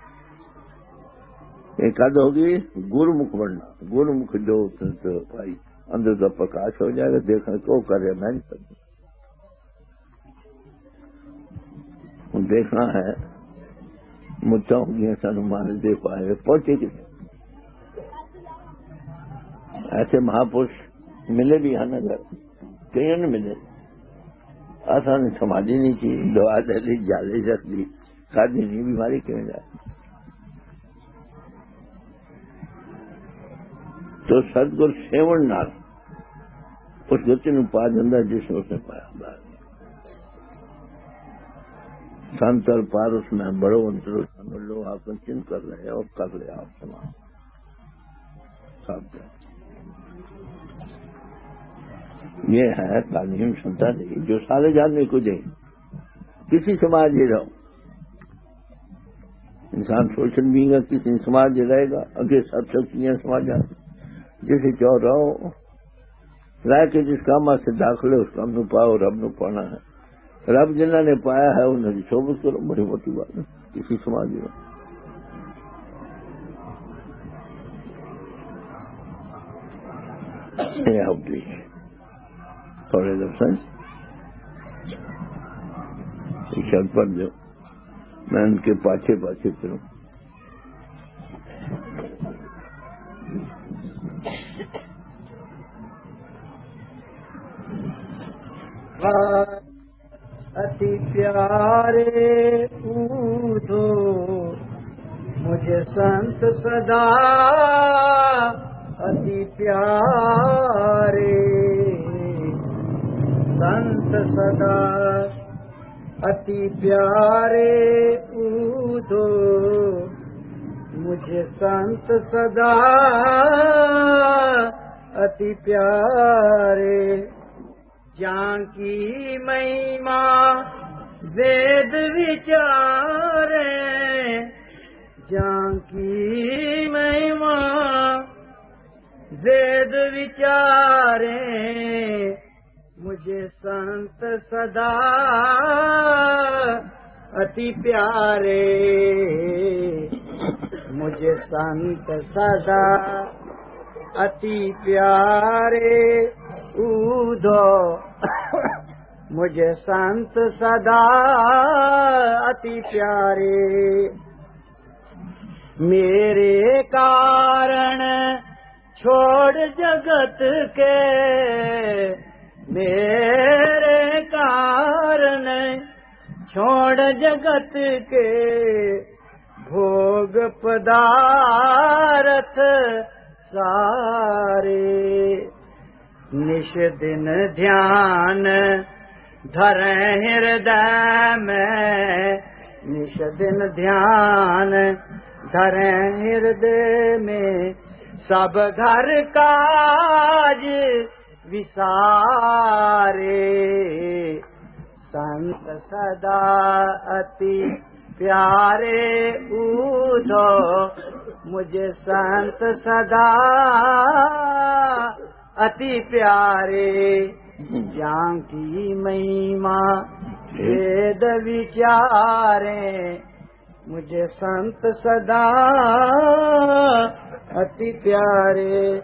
ایک کد ہوگی گرمکھ بننا، گرمکھ جو بھائی اندر کا پرکاش ہو جائے گا، دیکھنے کو کرے میں نہیں کروں، دیکھنا ہے مجھا ہو گیا سانو مارے دے پائے گا پہنچے کتنے ایسے مہاپرش ملے بھی ہے نا گھر کہیں نہ ملے، آسان سماجی نہیں کی دعا دے لی جالی رکھ لی کھادی نہیں بیماری کیوں جائے۔ تو سدگر سیون نال اس گتی نو پا جاتا جس نے اس نے پایا۔ سنتر پارس میں بڑو انترو لو آپ چن کر رہے اور کر لے آپ سمان سب۔ یہ ہے تعلیم سنتا نہیں جو سارے جاننے کو دیں، کسی سماج ہی رہو، انسان شوشن بھی گا کسی سماج رہے گا، اگے سب شکتیاں سماج جیسے چو رہو رہ کے جس کام سے داخلے اس کام نو پاؤ، رب نو پانا ہے، رب جنہوں نے پایا ہے انہوں نے صحبت کرو، بڑی موٹی بات ہے کسی سماج میں۔ یہ ہوتی ہے تھوڑے لفظ شرط پر دو، میں ان کے پاچھے پاچھے پھروں۔ اتی پیارے اودھو مجھے سنت سدا، اتی پیارے سنت سدا، اتی پیارے اودھو مجھے سنت سدا، اتی پیارے جان کی مہیما وید وچارے، جان کی مہیما وید وچارے مجھے سنت سدا، اتی پیارے مجھے سنت سدا، اتی پیارے اودھو مجھے سنت سدا، اتی پیارے میرے کارن چھوڑ جگت کے، میرے کارن چھوڑ جگت کے بھوگ پدارتھ سارے، نش دن دھیان دھریں ہردے میں، نش دن دھیان دھریں ہردے میں، سب گھر کاج وسارے، سنت سدا اتی پیارے اودھو مجھے سنت سدا، اتی پیارے جان کی مہیما وید وچارے مجھے سنت سدا، اتی پیارے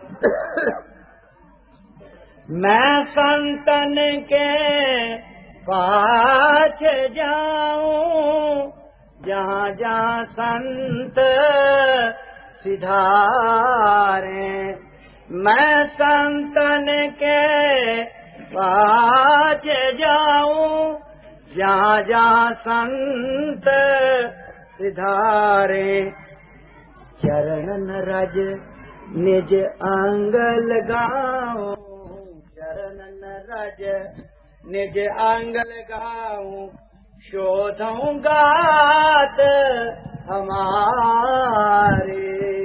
میں سنتن کے پاچ جاؤں، جہاں جہاں سنت سدھارے، میں سنتن کے پاچ جاؤں، جہاں جہاں سنت سدھارے، چرن رج نج انگ لگاؤں، چرن رج نج انگ لگاؤں، شودھوں گات ہمارے،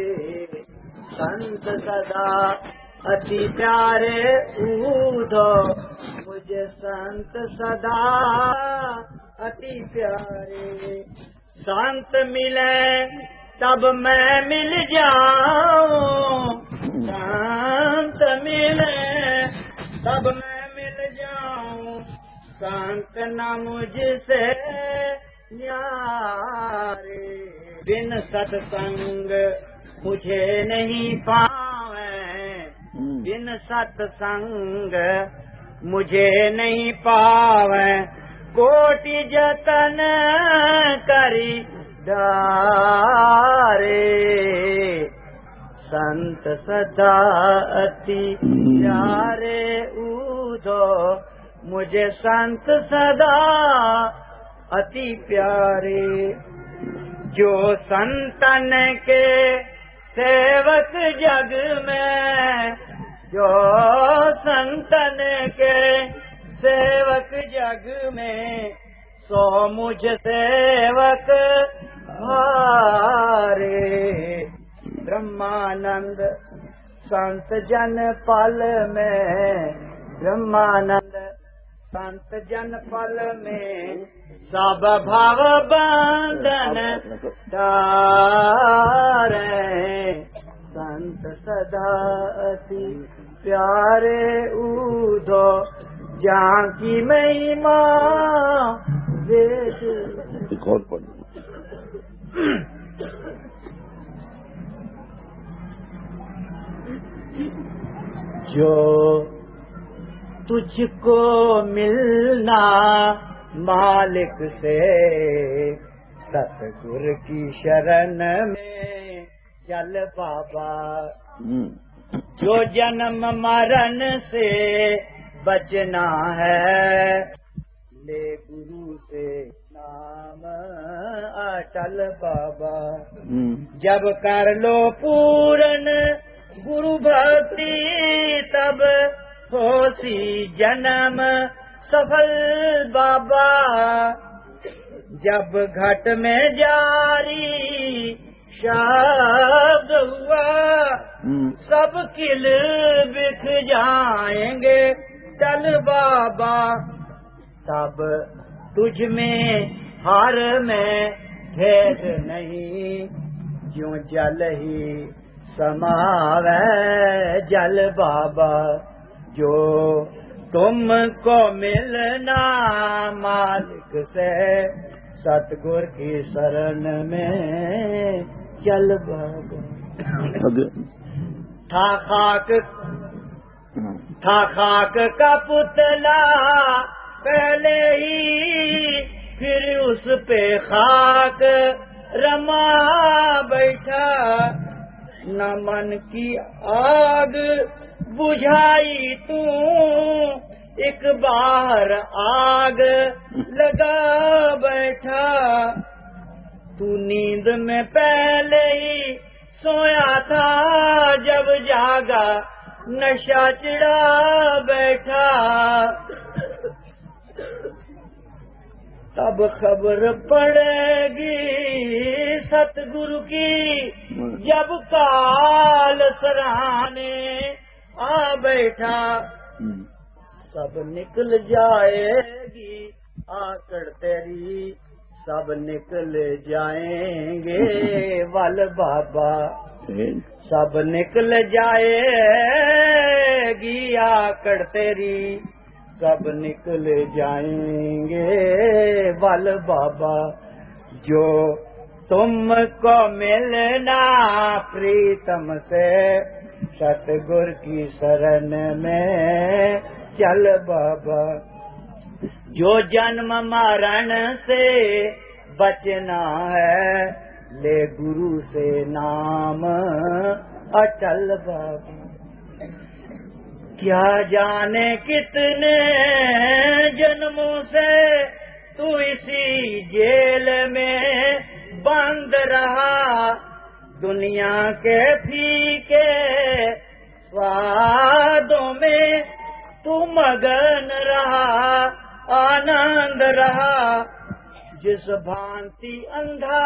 سنت سدا اتی پیارے اودھو مجھے سنت سدا، اتی پیارے संत मिले तब मैं मिल जाऊं, संत मिले तब मैं मिल जाऊं, संत न मुझसे न्यारे। बिन सत्संग मुझे नहीं पावे, बिन सत्संग मुझे नहीं पावे, कोटि जतन करी डारे। संत सदा अति प्यारे ऊधो, मुझे संत सदा अति प्यारे। जो संतन के सेवक जग में, जो संतन के सेवक जग में, सो मुझ सेवक हारे। ब्रह्मानंद संत जन पल में, ब्रह्मानंद संत जन पल में, सब भाव बंधन तारे। संत सदा अति प्यारे ऊधो, जहाँ की महिमा वेद। एक और पढ़। जो तुझको मिलना मालिक से, सतगुरु की शरण में चल बाबा। जो जन्म मरण से बचना है, ले गुरु से नाम अटल बाबा। जब कर लो पूर्ण गुरु भक्ति, तब होसी जन्म सफल बाबा। जब घट में जारी शब्द हुआ, सब किल बिख जाएंगे चल बाबा। तब तुझ में हार में भेद नहीं, ज्यों जल ही समावे जल बाबा। जो तुमको मिलना मालिक से, सतगुर की शरण में चल बाबा। था खाक था खाक का पुतला पहले ही, फिर उस पे खाक रमा बैठा। न मन की आग बुझाई तू, एक बार आग लगा बैठा। तू नींद में पहले ही सोया था, जब जागा नशा चिढ़ा बैठा। तब खबर पड़ेगी सतगुरु की, जब काल सराहने आ बैठा। सब निकल जाएगी आकड़ तेरी, सब निकल जाएंगे वल बाबा। सब निकल जाएगी आकड़ तेरी, सब निकल जाएंगे वल बाबा। जो तुमको मिलना प्रीतम से, सतगुर की शरण में चल बाबा। जो जन्म मरण से बचना है, ले गुरु से नाम अटल बाबा। क्या जाने कितने जन्मों से तू इसी जेल में बंद रहा। दुनिया के फीके स्वादों में तू मगन रहा, आनंद रहा। जिस भांति अंधा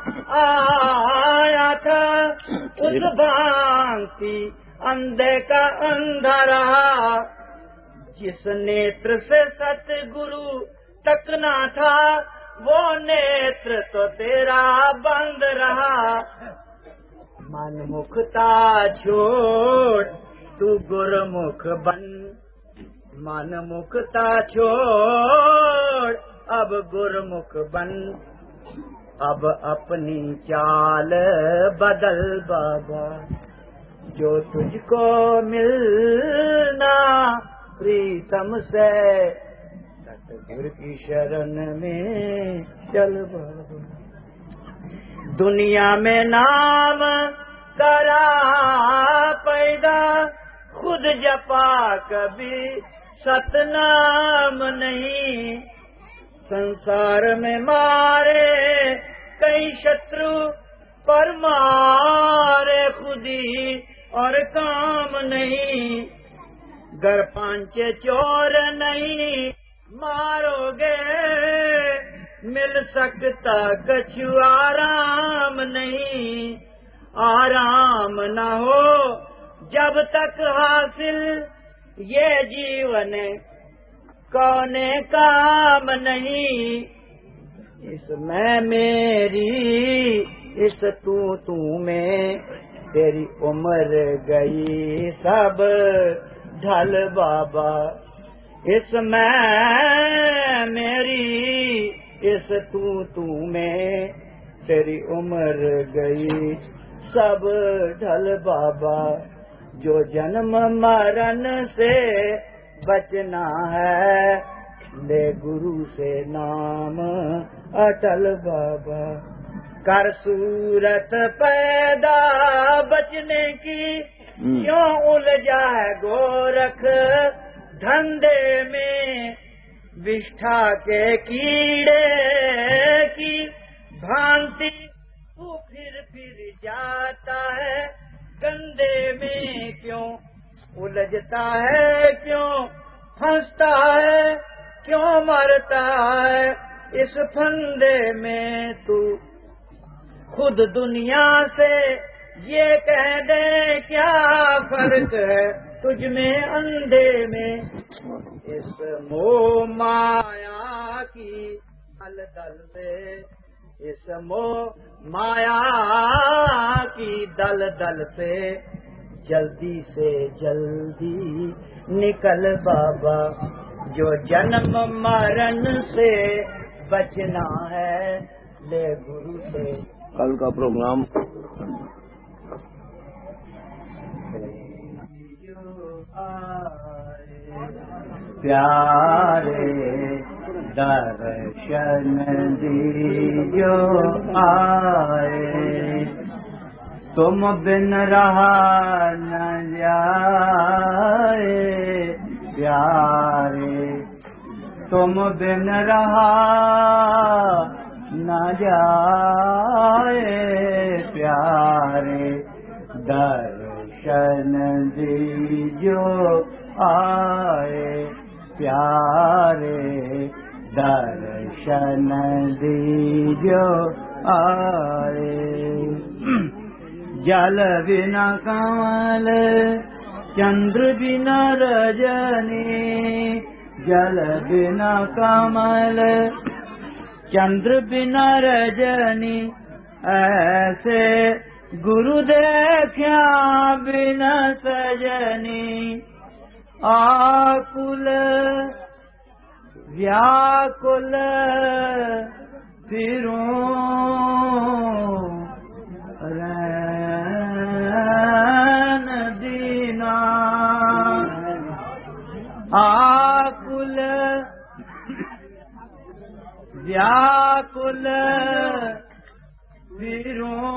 आया था, उस भांति अंधे का अंधा रहा। जिस नेत्र से सतगुरु तकना था, وہ نیتر تو تیرا بند رہا. من مکھتا چھوڑ تو گرمکھ بن. من مکھتا چھوڑ اب گرمکھ بن. اب اپنی چال بدل بابا. جو تجھ کو ملنا پریتم سے ستگور کی شرن میں چل بابا. دنیا میں نام کرا پیدا خود جپا کبھی ستنام نہیں. سنسار میں مارے کئی شترو پر مارے خودی اور کام نہیں. گر پانچے چور نہیں مارو گے مل سکتا کچھ آرام نہیں. آرام نہ ہو جب تک حاصل یہ جیون کونے کام نہیں. اس میں میری اس تو تو میں تیری عمر گئی سب ڈھل بابا. اس میں میری اس تو تو میں تیری عمر گئی سب ڈھل بابا. جو جنم مرن سے بچنا ہے لے گرو سے نام اٹل بابا. کر صورت پیدا بچنے کی کیوں الجھا ہے گورکھ دھندے میں. وشٹھا کے کیڑے کی بھانتی تو پھر پھر جاتا ہے گندے میں. کیوں الجھتا ہے کیوں پھنستا ہے کیوں مرتا ہے اس پھندے میں. تو خود دنیا سے یہ کہہ دے کیا فرق ہے تجھ میں اندھے میں. اس موہ مایا کی دل دل سے اس موہ مایا کی دل دل سے جلدی سے جلدی نکل بابا. جو جنم مرن سے بچنا ہے لے گرو سے. کل کا پروگرام پیارے درشن دیجو آئے. تم بن رہا نہ جائے پیارے. تم بن رہا نہ جائے پیارے. درشن دیجو آئے پیارے. درشن دیجو آئے. جل بنا کمل چندر بنا رجنی. جل بنا کمل چندر بنا رجنی. ایسے گرو دیکھا بنا سجنی. آکل ویاکل پھروں رین دینا. آکل ویاکل پھروں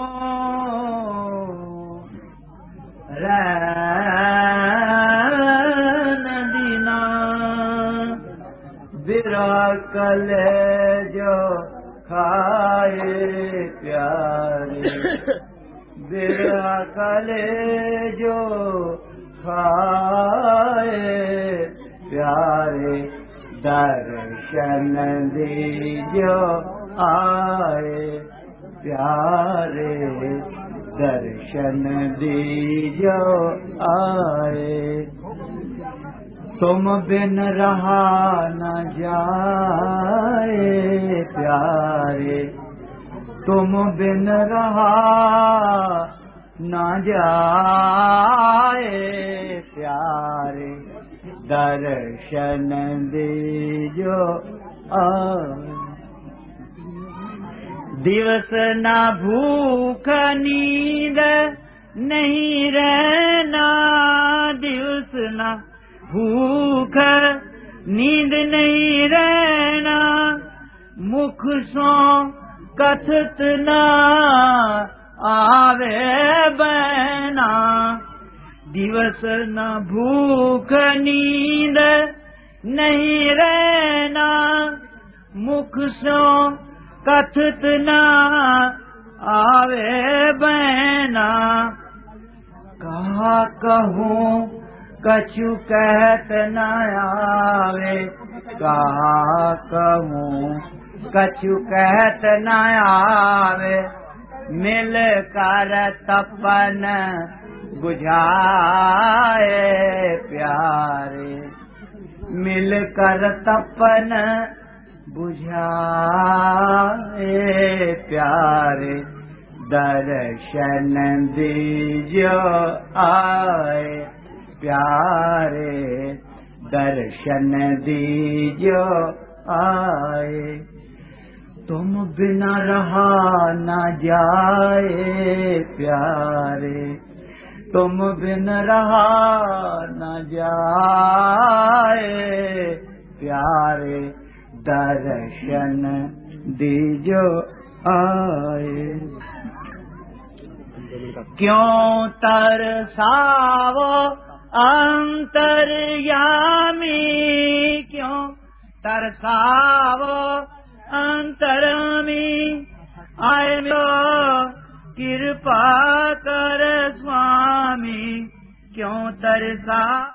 رین دینا. برا کلے جو کھائے پیارے. برا کلے جو کھائے پیارے. درشن دیجو آئے پیارے. درشن دیجو آئے. تم بن رہا نہ جائے پیارے، تم بن رہا نہ جائے پیارے، درشن دیجو آئے۔ دیوس نہ بھوک نیند نہیں رہنا، دیوس نہ بھوک نیند نہیں رہنا، مکھ سو کتھت نہ آوے بہنا، دیوس نہ بھوک نیند نہیں رہنا، مکھ سو کتھت نہ آوے بہنا، کہا کہوں کچھو کہت نہ آوے، کہا کہوں کچھو کہت نہ آوے، مل کر تپن بجھائے پیارے، مل کر تپن بجھائے پیارے، درشن دیجو آئے پیارے، درشن دیجو آئے۔ تم بنا رہا نہ جائے پیارے، تم بن رہا نہ جائے پیارے، درشن دیجو آئے۔ کیوں ترساو انتریامی، کیوں ترساو انترامی، آئے میرو کرپا کر سوامی، کیوں ترسا